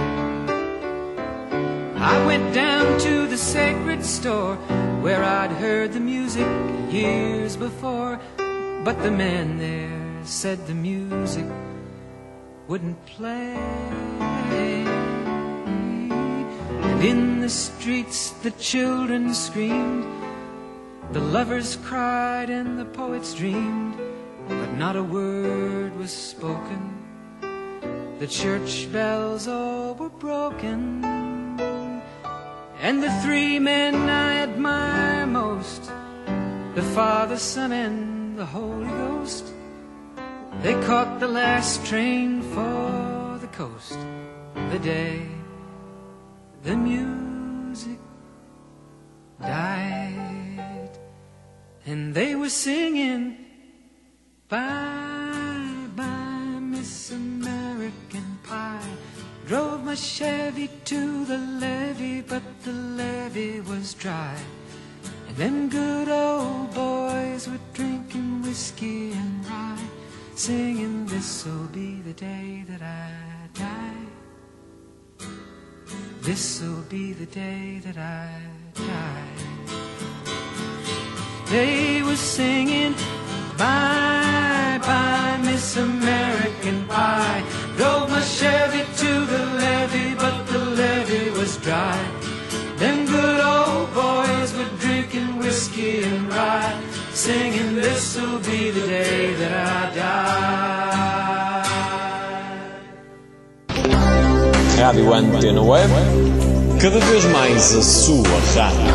I went down to the sacred store where I'd heard the music years before, but the man there said the music wouldn't play. And in the streets the children screamed, the lovers cried and the poets dreamed, but not a word was spoken. The church bells all were broken. And the three men I admire most, the Father, Son, and the Holy Ghost, they caught the last train for the coast the day the music died. And they were singing bye bye Miss American Pie, drove my Chevy to the levee, but the levee was dry. And them good old boys were drinking whiskey and rye, singing, this'll be the day that I die. This'll be the day that I die. They were singing bye bye Miss American Pie, drove my Chevy to the levee, but the levee was dry. Them good old boys were drinking whiskey and rye, singing, this'll be the day that I die. Rádio Antena Web, cada vez mais a sua rádio.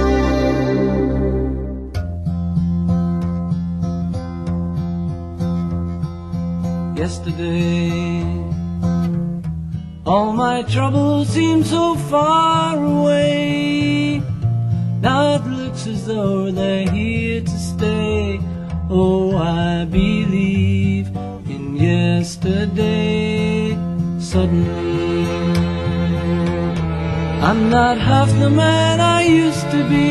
Yesterday, all my troubles seem so far away. Now it looks as though they're here to stay. Oh, I believe in yesterday. Suddenly, I'm not half the man I used to be.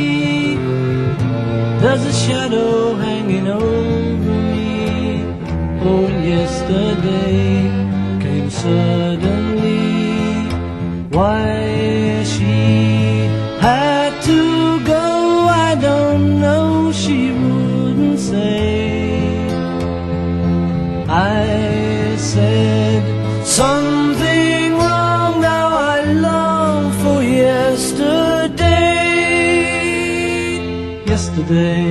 There's a shadow hanging over me. Oh, yesterday came suddenly. Why she had to go, I don't know, she wouldn't say. I said something wrong, now I long for yesterday. Yesterday,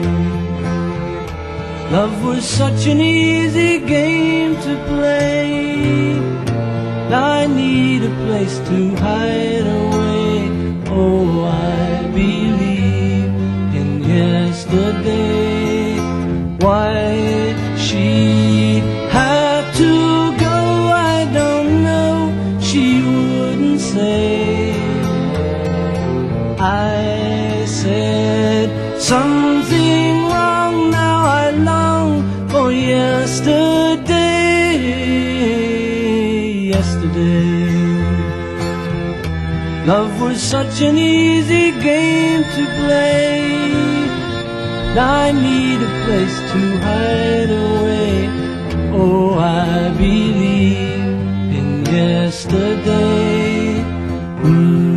love was such an easy game to play. Now I need a place to hide away. Oh, I believe in yesterday. Why she had to go, I don't know, she wouldn't say. I said something wrong, now I long for yesterday. yesterday. Love was such an easy game to play. Now I need a place to hide away. Oh, I believe in yesterday. Mm-hmm.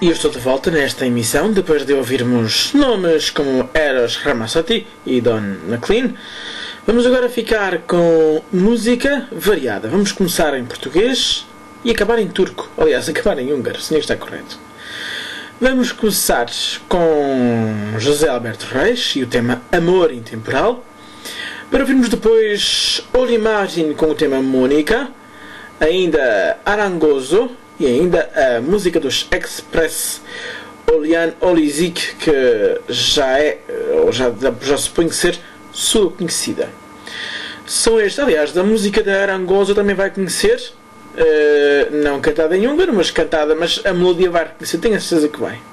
E eu estou de volta nesta emissão, depois de ouvirmos nomes como Eros Ramazzotti e Don McLean. Vamos agora ficar com música variada. Vamos começar em português e acabar em turco. Aliás, acabar em húngaro, se não está correto. Vamos começar com José Alberto Reis e o tema Amor Intemporal. Para ouvirmos depois Olimagem com o tema Mônica. Ainda Arangoso. E ainda a música dos Express, Olian Olizik, que já é, ou já, já suponho ser, sua conhecida. São estes, aliás, da música da Arangoso também vai conhecer, uh, não cantada em húngaro, mas cantada, mas a melodia vai reconhecer, tenho a certeza que vai.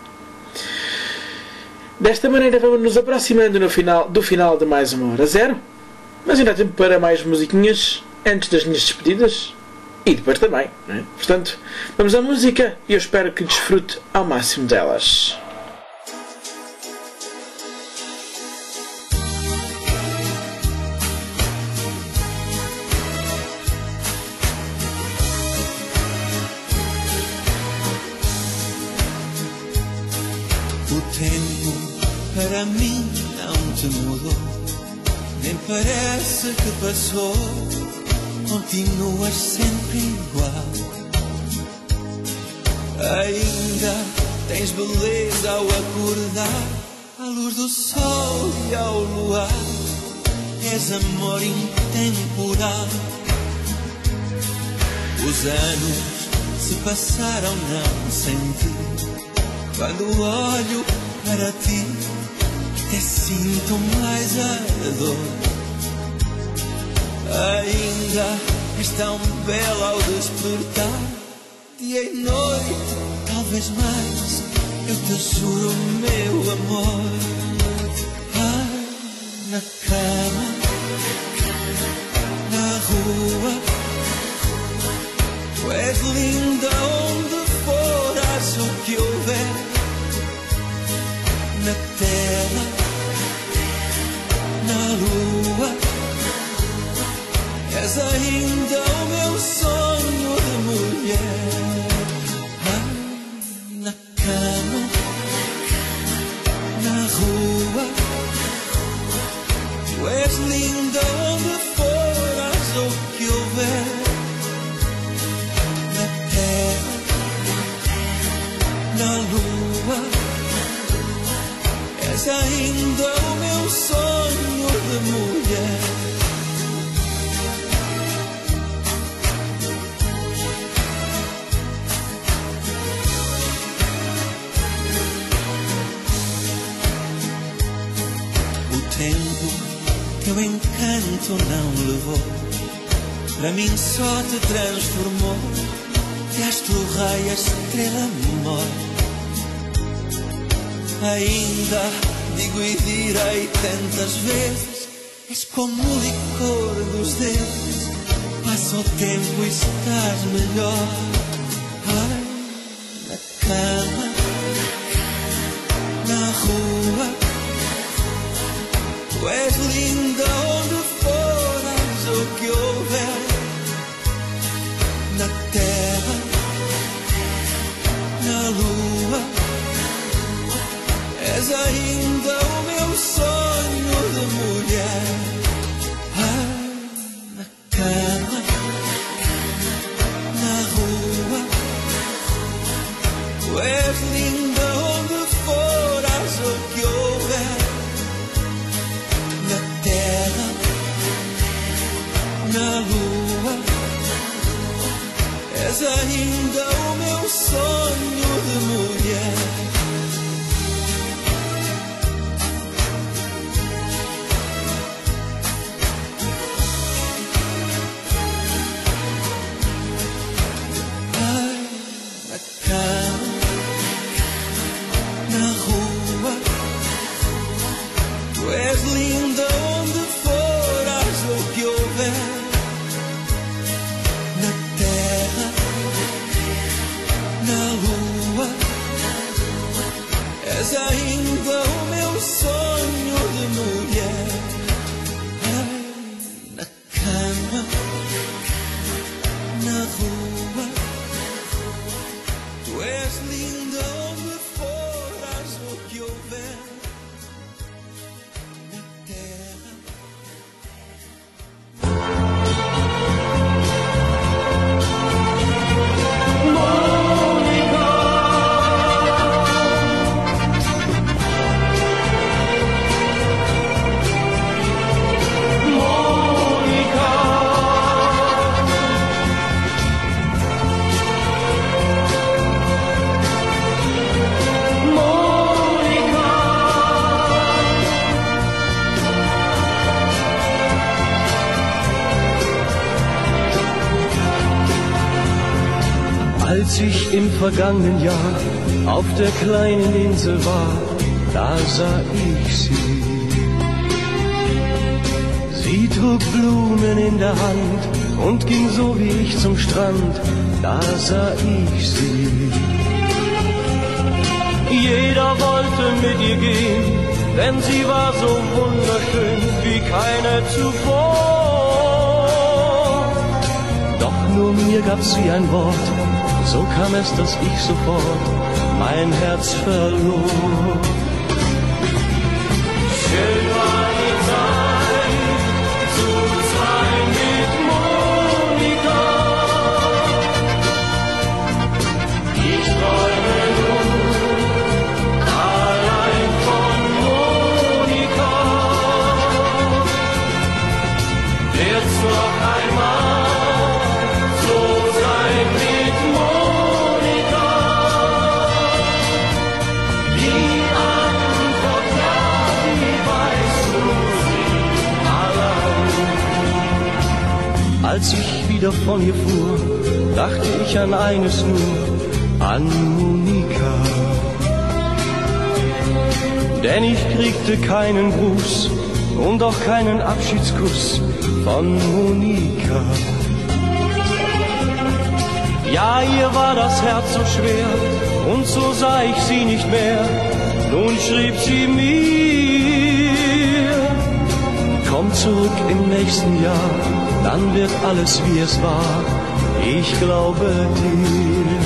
Desta maneira vamos nos aproximando no final, do final de mais uma hora zero, mas ainda há tempo para mais musiquinhas antes das minhas despedidas. E depois também, não é? Portanto, vamos à música e eu espero que desfrute ao máximo delas. O tempo para mim não te mudou, nem parece que passou. Continuas sempre igual. Ainda tens beleza ao acordar, à luz do sol e ao luar. És amor intemporal. Os anos se passaram não sem ti. Quando olho para ti, até sinto mais a dor. Ainda és tão bela ao despertar, dia e noite, talvez mais, eu te juro, meu amor. Ai, na cama, na rua, tu és linda onde for, acho o que houver. Na terra, na lua, és ainda o meu sonho de mulher. Ah, na cama, na rua, tu és linda onde for, haja o que houver. Na terra, na lua, és ainda o meu sonho de mulher. Teu encanto não levou, para mim só te transformou. Deste o raio, a estrela mor. Ainda digo e direi tantas vezes, és como o licor dos dedos. Passa o tempo e estás melhor. Ai, na cama, na rua, tu és linda onde for, haja o que houver. Na terra, na lua, és ainda o meu sonho de mulher. Ah, na cama, na rua, tu és linda onde for, haja o que houver. Na lua, és ainda o meu sonho de mulher. Ai, na cama, na rua, tu és linda onde for, haja o que houver. Na lua, és ainda o meu sonho de mulher. Ai, na cama, na rua, tu és linda onde Als ich im vergangenen Jahr auf der kleinen Insel war, da sah ich sie. Sie trug Blumen in der Hand und ging so wie ich zum Strand, da sah ich sie. Jeder wollte mit ihr gehen, denn sie war so wunderschön wie keine zuvor. Doch nur mir gab sie ein Wort, so kam es, dass ich sofort mein Herz verlor. Schön war die Zeit, zu zweit mit Monika. Ich träume nur allein von Monika. Wird's noch einmal so sein mit Monika? Die Antwort ja, die weißt du sie allein. Als ich wieder von ihr fuhr, dachte ich an eines nur, an Monika. Denn ich kriegte keinen Gruß und auch keinen Abschiedskuss von Monika. Ja, ihr war das Herz so schwer und so sah ich sie nicht mehr. Nun schrieb sie mir: Komm zurück im nächsten Jahr, dann wird alles wie es war. Ich glaube dir.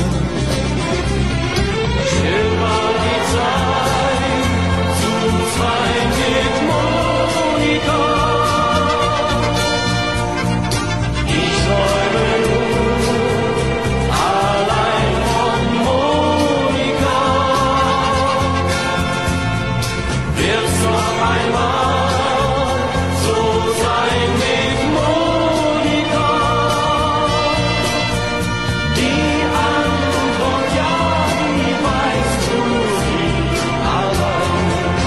Schön war die Zeit, zu zweit mit Monika. Ich träume nur allein von Monika. Wird's noch einmal so sein mit Monika? Die Antwort ja, die weißt du sie allein.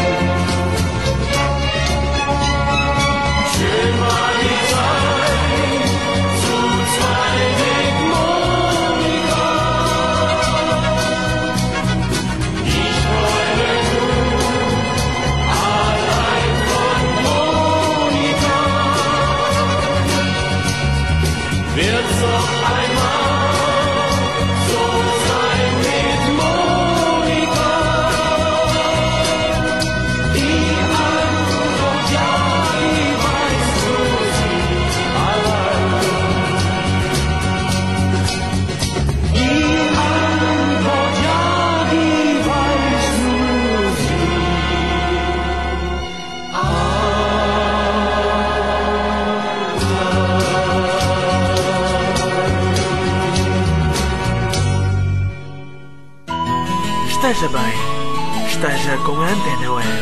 Schön war die Zeit, zu zweit mit Monika. Ich träume nur allein von Monika. Wird's noch einmal so sein mit Monika? Die Antwort ja, die weißt du sie allein. Die Antwort ja, die weißt du sie Esteja bem, esteja com a Antena Web.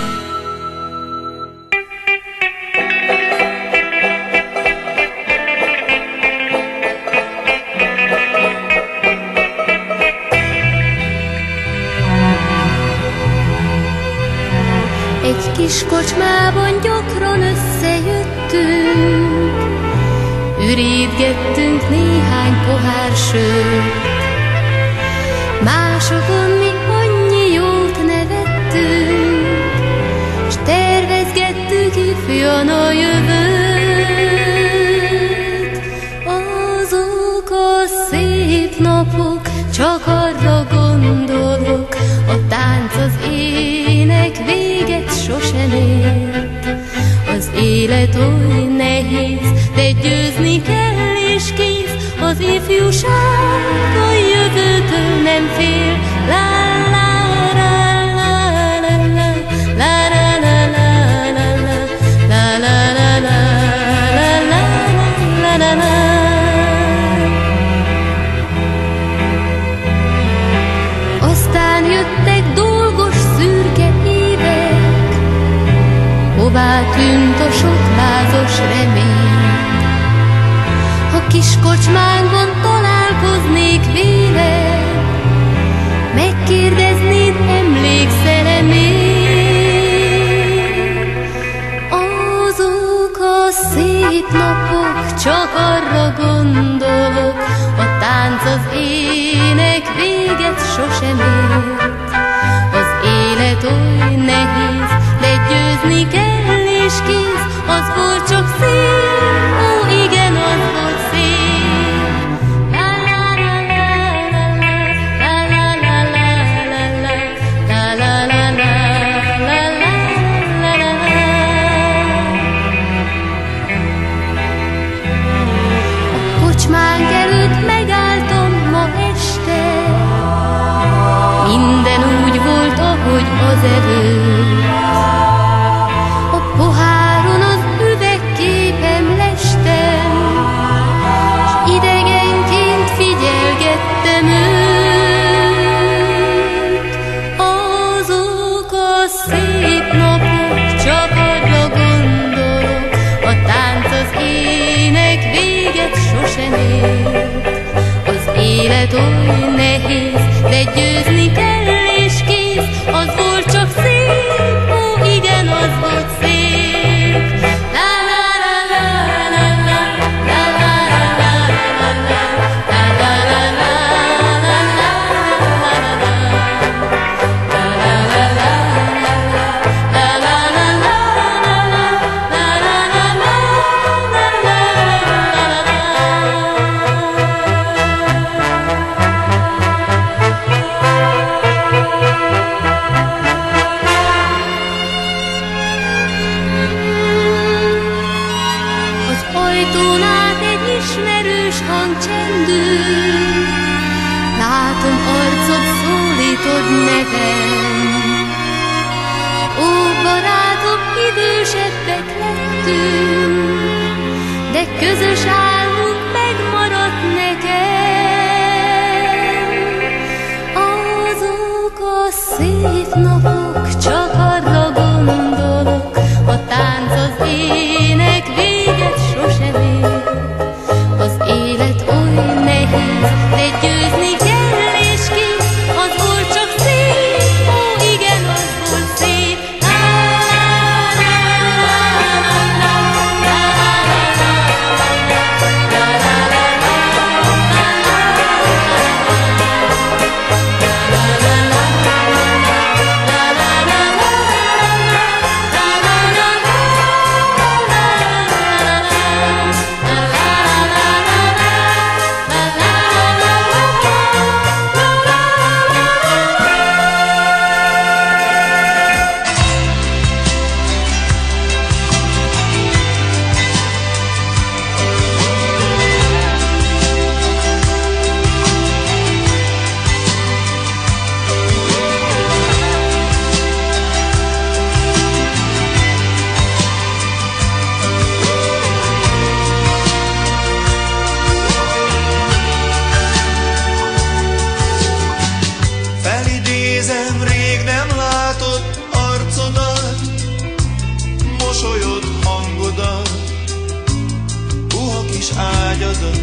Egy kis kocsmában gyakran összejöttünk, ürítgettünk néhány pohár sört. Másokon mi annyi jót nevettünk, s tervezgettük ifjan a jövőt. Azok a szép napok, csak arra gondolok, a tánc, az ének véget sosem ért. Az élet oly nehéz, de győzni kell és kész, az ifjúság a jövőtől nem fél. La la la la la la la la la la la la la la la la. Aztán jöttek dolgos szürke évek, hová tűnt a sok lázas remény. Ha kis kocsmánkban találkoznék véled, megkérdeznéd, emlékszel-e még? Azok a szép napok, csak arra gondolok, a tánc, az élet véget sosem ért. Az élet oly nehéz, de győzni kell és kész. Az volt csak szép, ó igen, az volt szép. La la la la la la la la la la la la la la la la la. A kocsmánk előtt megálltam ma este. Minden úgy volt, ahogy az előtt. A poháron az üvegképem lestem, s idegenként figyelgettem őt. Azok a szép napok, csak arra gondolok, a tánc, az ének véget sosem ért. Az élet oly nehéz, de győzni kell és kész. Az volt csak szép, ó igen, az volt szép. La la la la la la la la la la la la la ajtón át egy ismerős hang csendül. Látom arcod, szólítod nevem. Ó, barátom, idősebbek lettünk, de közös álmunk megmaradt nekem. Azok a szép napok, csak arra gondolok, a tánc, az ének véget sosem ér. Az élet oly nehéz, de győzni kell és kész. Az volt csak szép, ó igen, az volt szép. Felidézem rég nem látott arcodat, mosolyod, hangodat, puha kis ágyadat.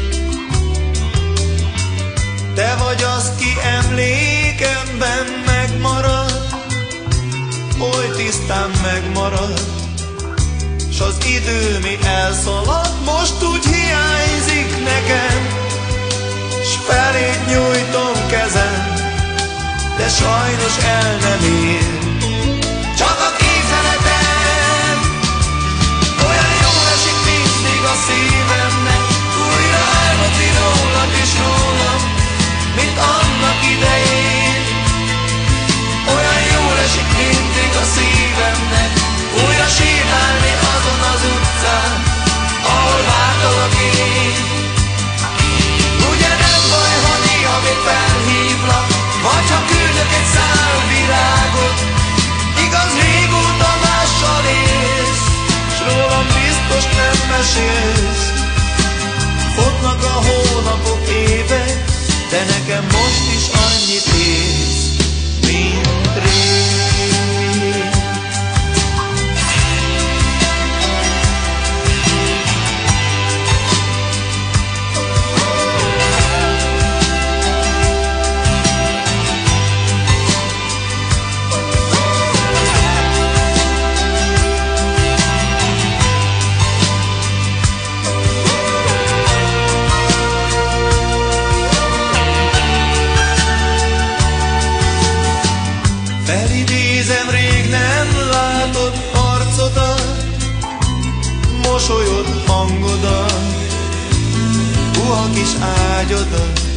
Te vagy az, ki emlékemben megmarad, oly tisztán megmarad, s az idő mi elszalad, most úgy hiányzik nekem, s feléd nyújtom kezem, de sajnos el nem ér. Csak a képzeletem olyan jól esik mindig a szívemnek, újra álmodni rólad és rólam, mint annak idején. Olyan jól esik mindig a szívemnek, újra sétálni azon az utcán, ahol vártalak én. Ugye nem baj, ha néha még felhívlak, vagy ha küldök egy szál virágot. Igaz, régóta mással élsz, s rólam biztos nem mesélsz. Fotnak a hónapok, évek, de nekem most is annyit érsz, mint rég. ágyodat.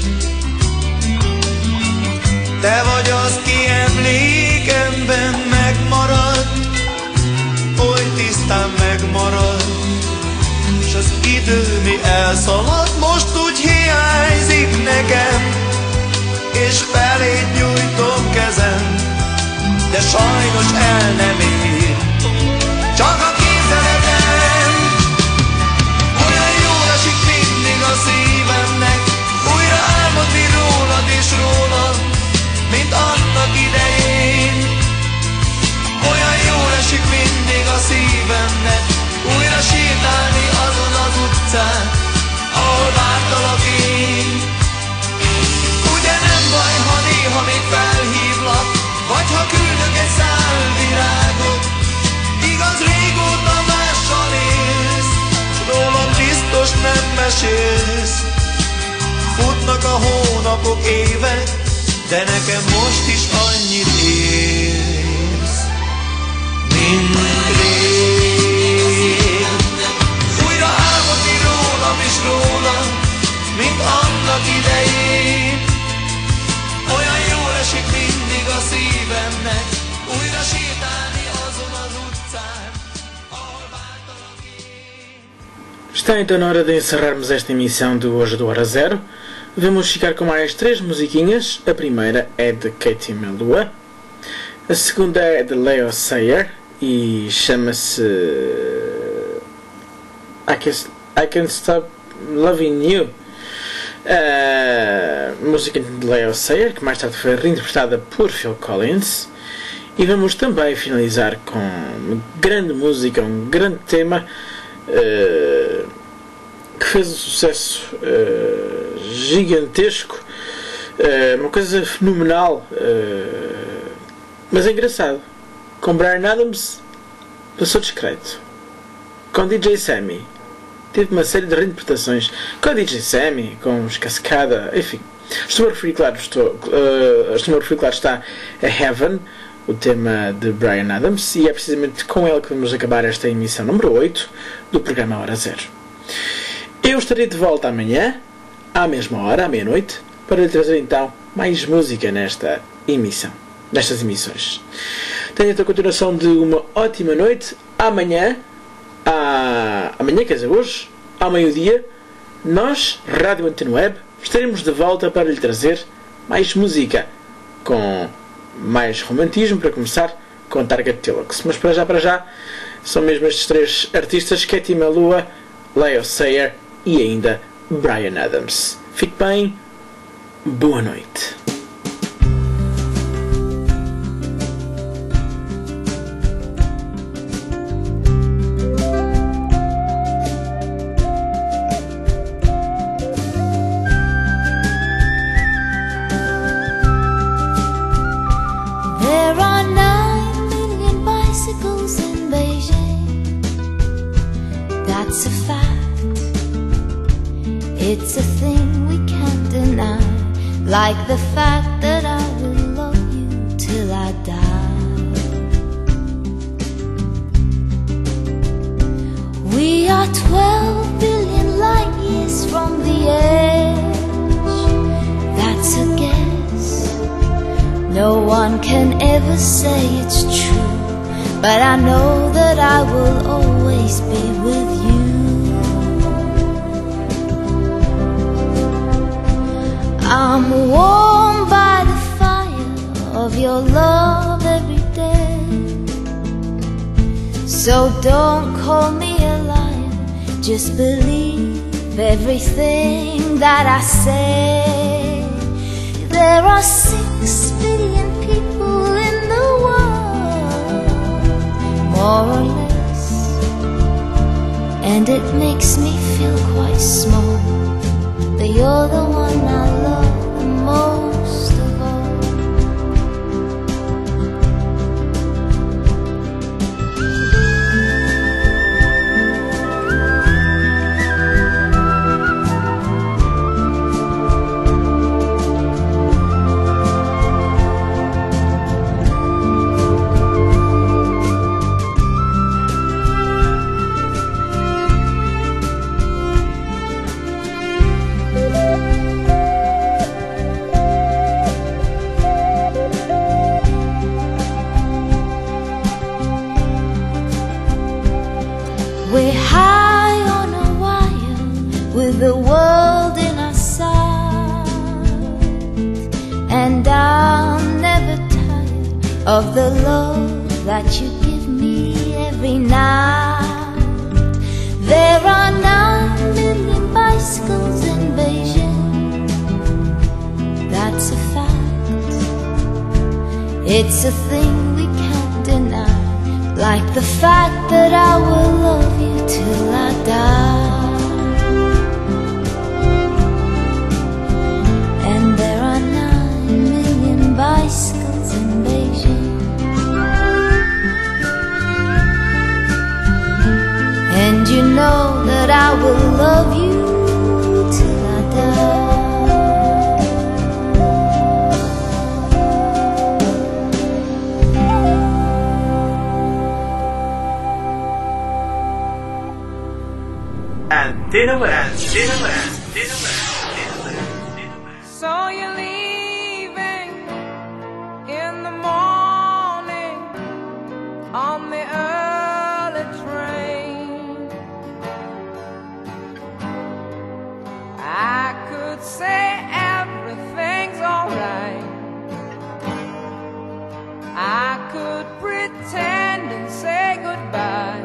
Te vagy az, ki emlékemben megmarad, oly tisztán megmarad, s az idő mi elszalad, most úgy hiányzik nekem, és feléd nyújtom kezem, de sajnos el nem ér, csak a képzeletem. Olyan jól esik mindig a szívemnek, újra álmodni rólad és rólad, mint annak idején. Olyan jól esik mindig a szívemnek, újra sétálni azon az utcán, ahol vártalak én. Ugye nem baj, ha néha még felhívlak, vagy ha küldök egy szál virágot. Igaz, régóta mással élsz, s rólam biztos nem mesélsz. Futnak a hónapok, évek, de nekem most is annyit érsz, mint rég. Újra álmodni rólam és rólam, mint annak idején. Olyan jól esik mindig a szívemnek, újra sétálni azon az utcán, ahol vártalak én. Está então na hora de encerrarmos esta emissão de hoje do Hora Zero. Vamos ficar com mais três musiquinhas. A primeira é de Katie Melua, a segunda é de Leo Sayer e chama-se I Can't, I Can't Stop Loving You. A música de Leo Sayer, que mais tarde foi reinterpretada por Phil Collins. E vamos também finalizar com uma grande música, um grande tema uh, que fez um sucesso uh, gigantesco, uh, uma coisa fenomenal, uh, mas é engraçado. Com Bryan Adams passou discreto. Com D J Sammy teve uma série de reinterpretações. Com D J Sammy, com os Cascada, enfim. Estou a referir, claro, estou, uh, estou a referir, claro, está a Heaven, o tema de Bryan Adams, e é precisamente com ele que vamos acabar esta emissão número oito do programa Hora Zero. Eu estarei de volta amanhã, à mesma hora, à meia-noite, para lhe trazer então mais música nesta emissão, nestas emissões. Tenha então a continuação de uma ótima noite. Amanhã, à... amanhã, quer dizer, hoje, ao meio-dia, nós, Rádio Antena Web, estaremos de volta para lhe trazer mais música, com mais romantismo, para começar, com Target Deluxe. Mas para já, para já, são mesmo estes três artistas, Katie Melua, Leo Sayer e ainda Bryan Adams. Fique bem, boa noite. There are nine million bicycles in Beijing. That's a fact. It's a thing we can't deny, like the fact that I will love you till I die. We are twelve billion light years from the edge. That's a guess. No one can ever say it's true, but I know that I will always be with you. I'm warmed by the fire of your love every day. So don't call me a liar, just believe everything that I say. There are six billion people in the world, more or less, and it makes me feel quite small, but you're the one I love the most of all. Thank you. and I'm never tired of the love that you give me every night. There are nine million bicycles in Beijing, that's a fact. It's a thing we can't deny, like the fact that I will love you till I die. And there are nine million bicycles in Beijing, and you know that I will love you till I die. Antena West. Antena West. Antena West. So you're leaving in the morning on the early train. I could say everything's alright, I could pretend and say goodbye.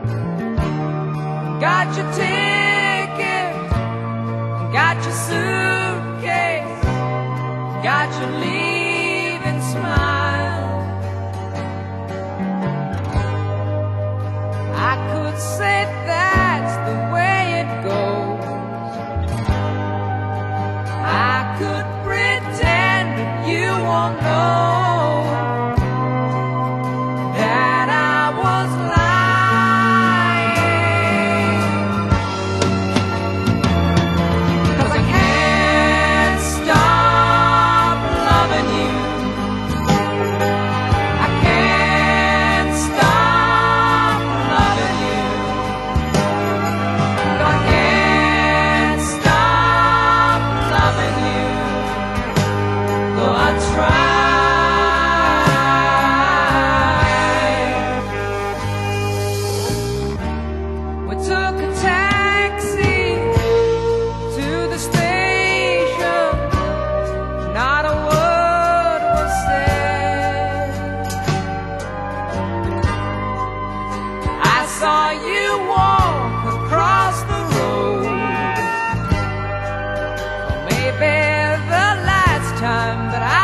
Got your ticket, got your suitcase, got your leaving smile. I could say that's the way it goes, I could pretend that you won't know that I was lying. Time that I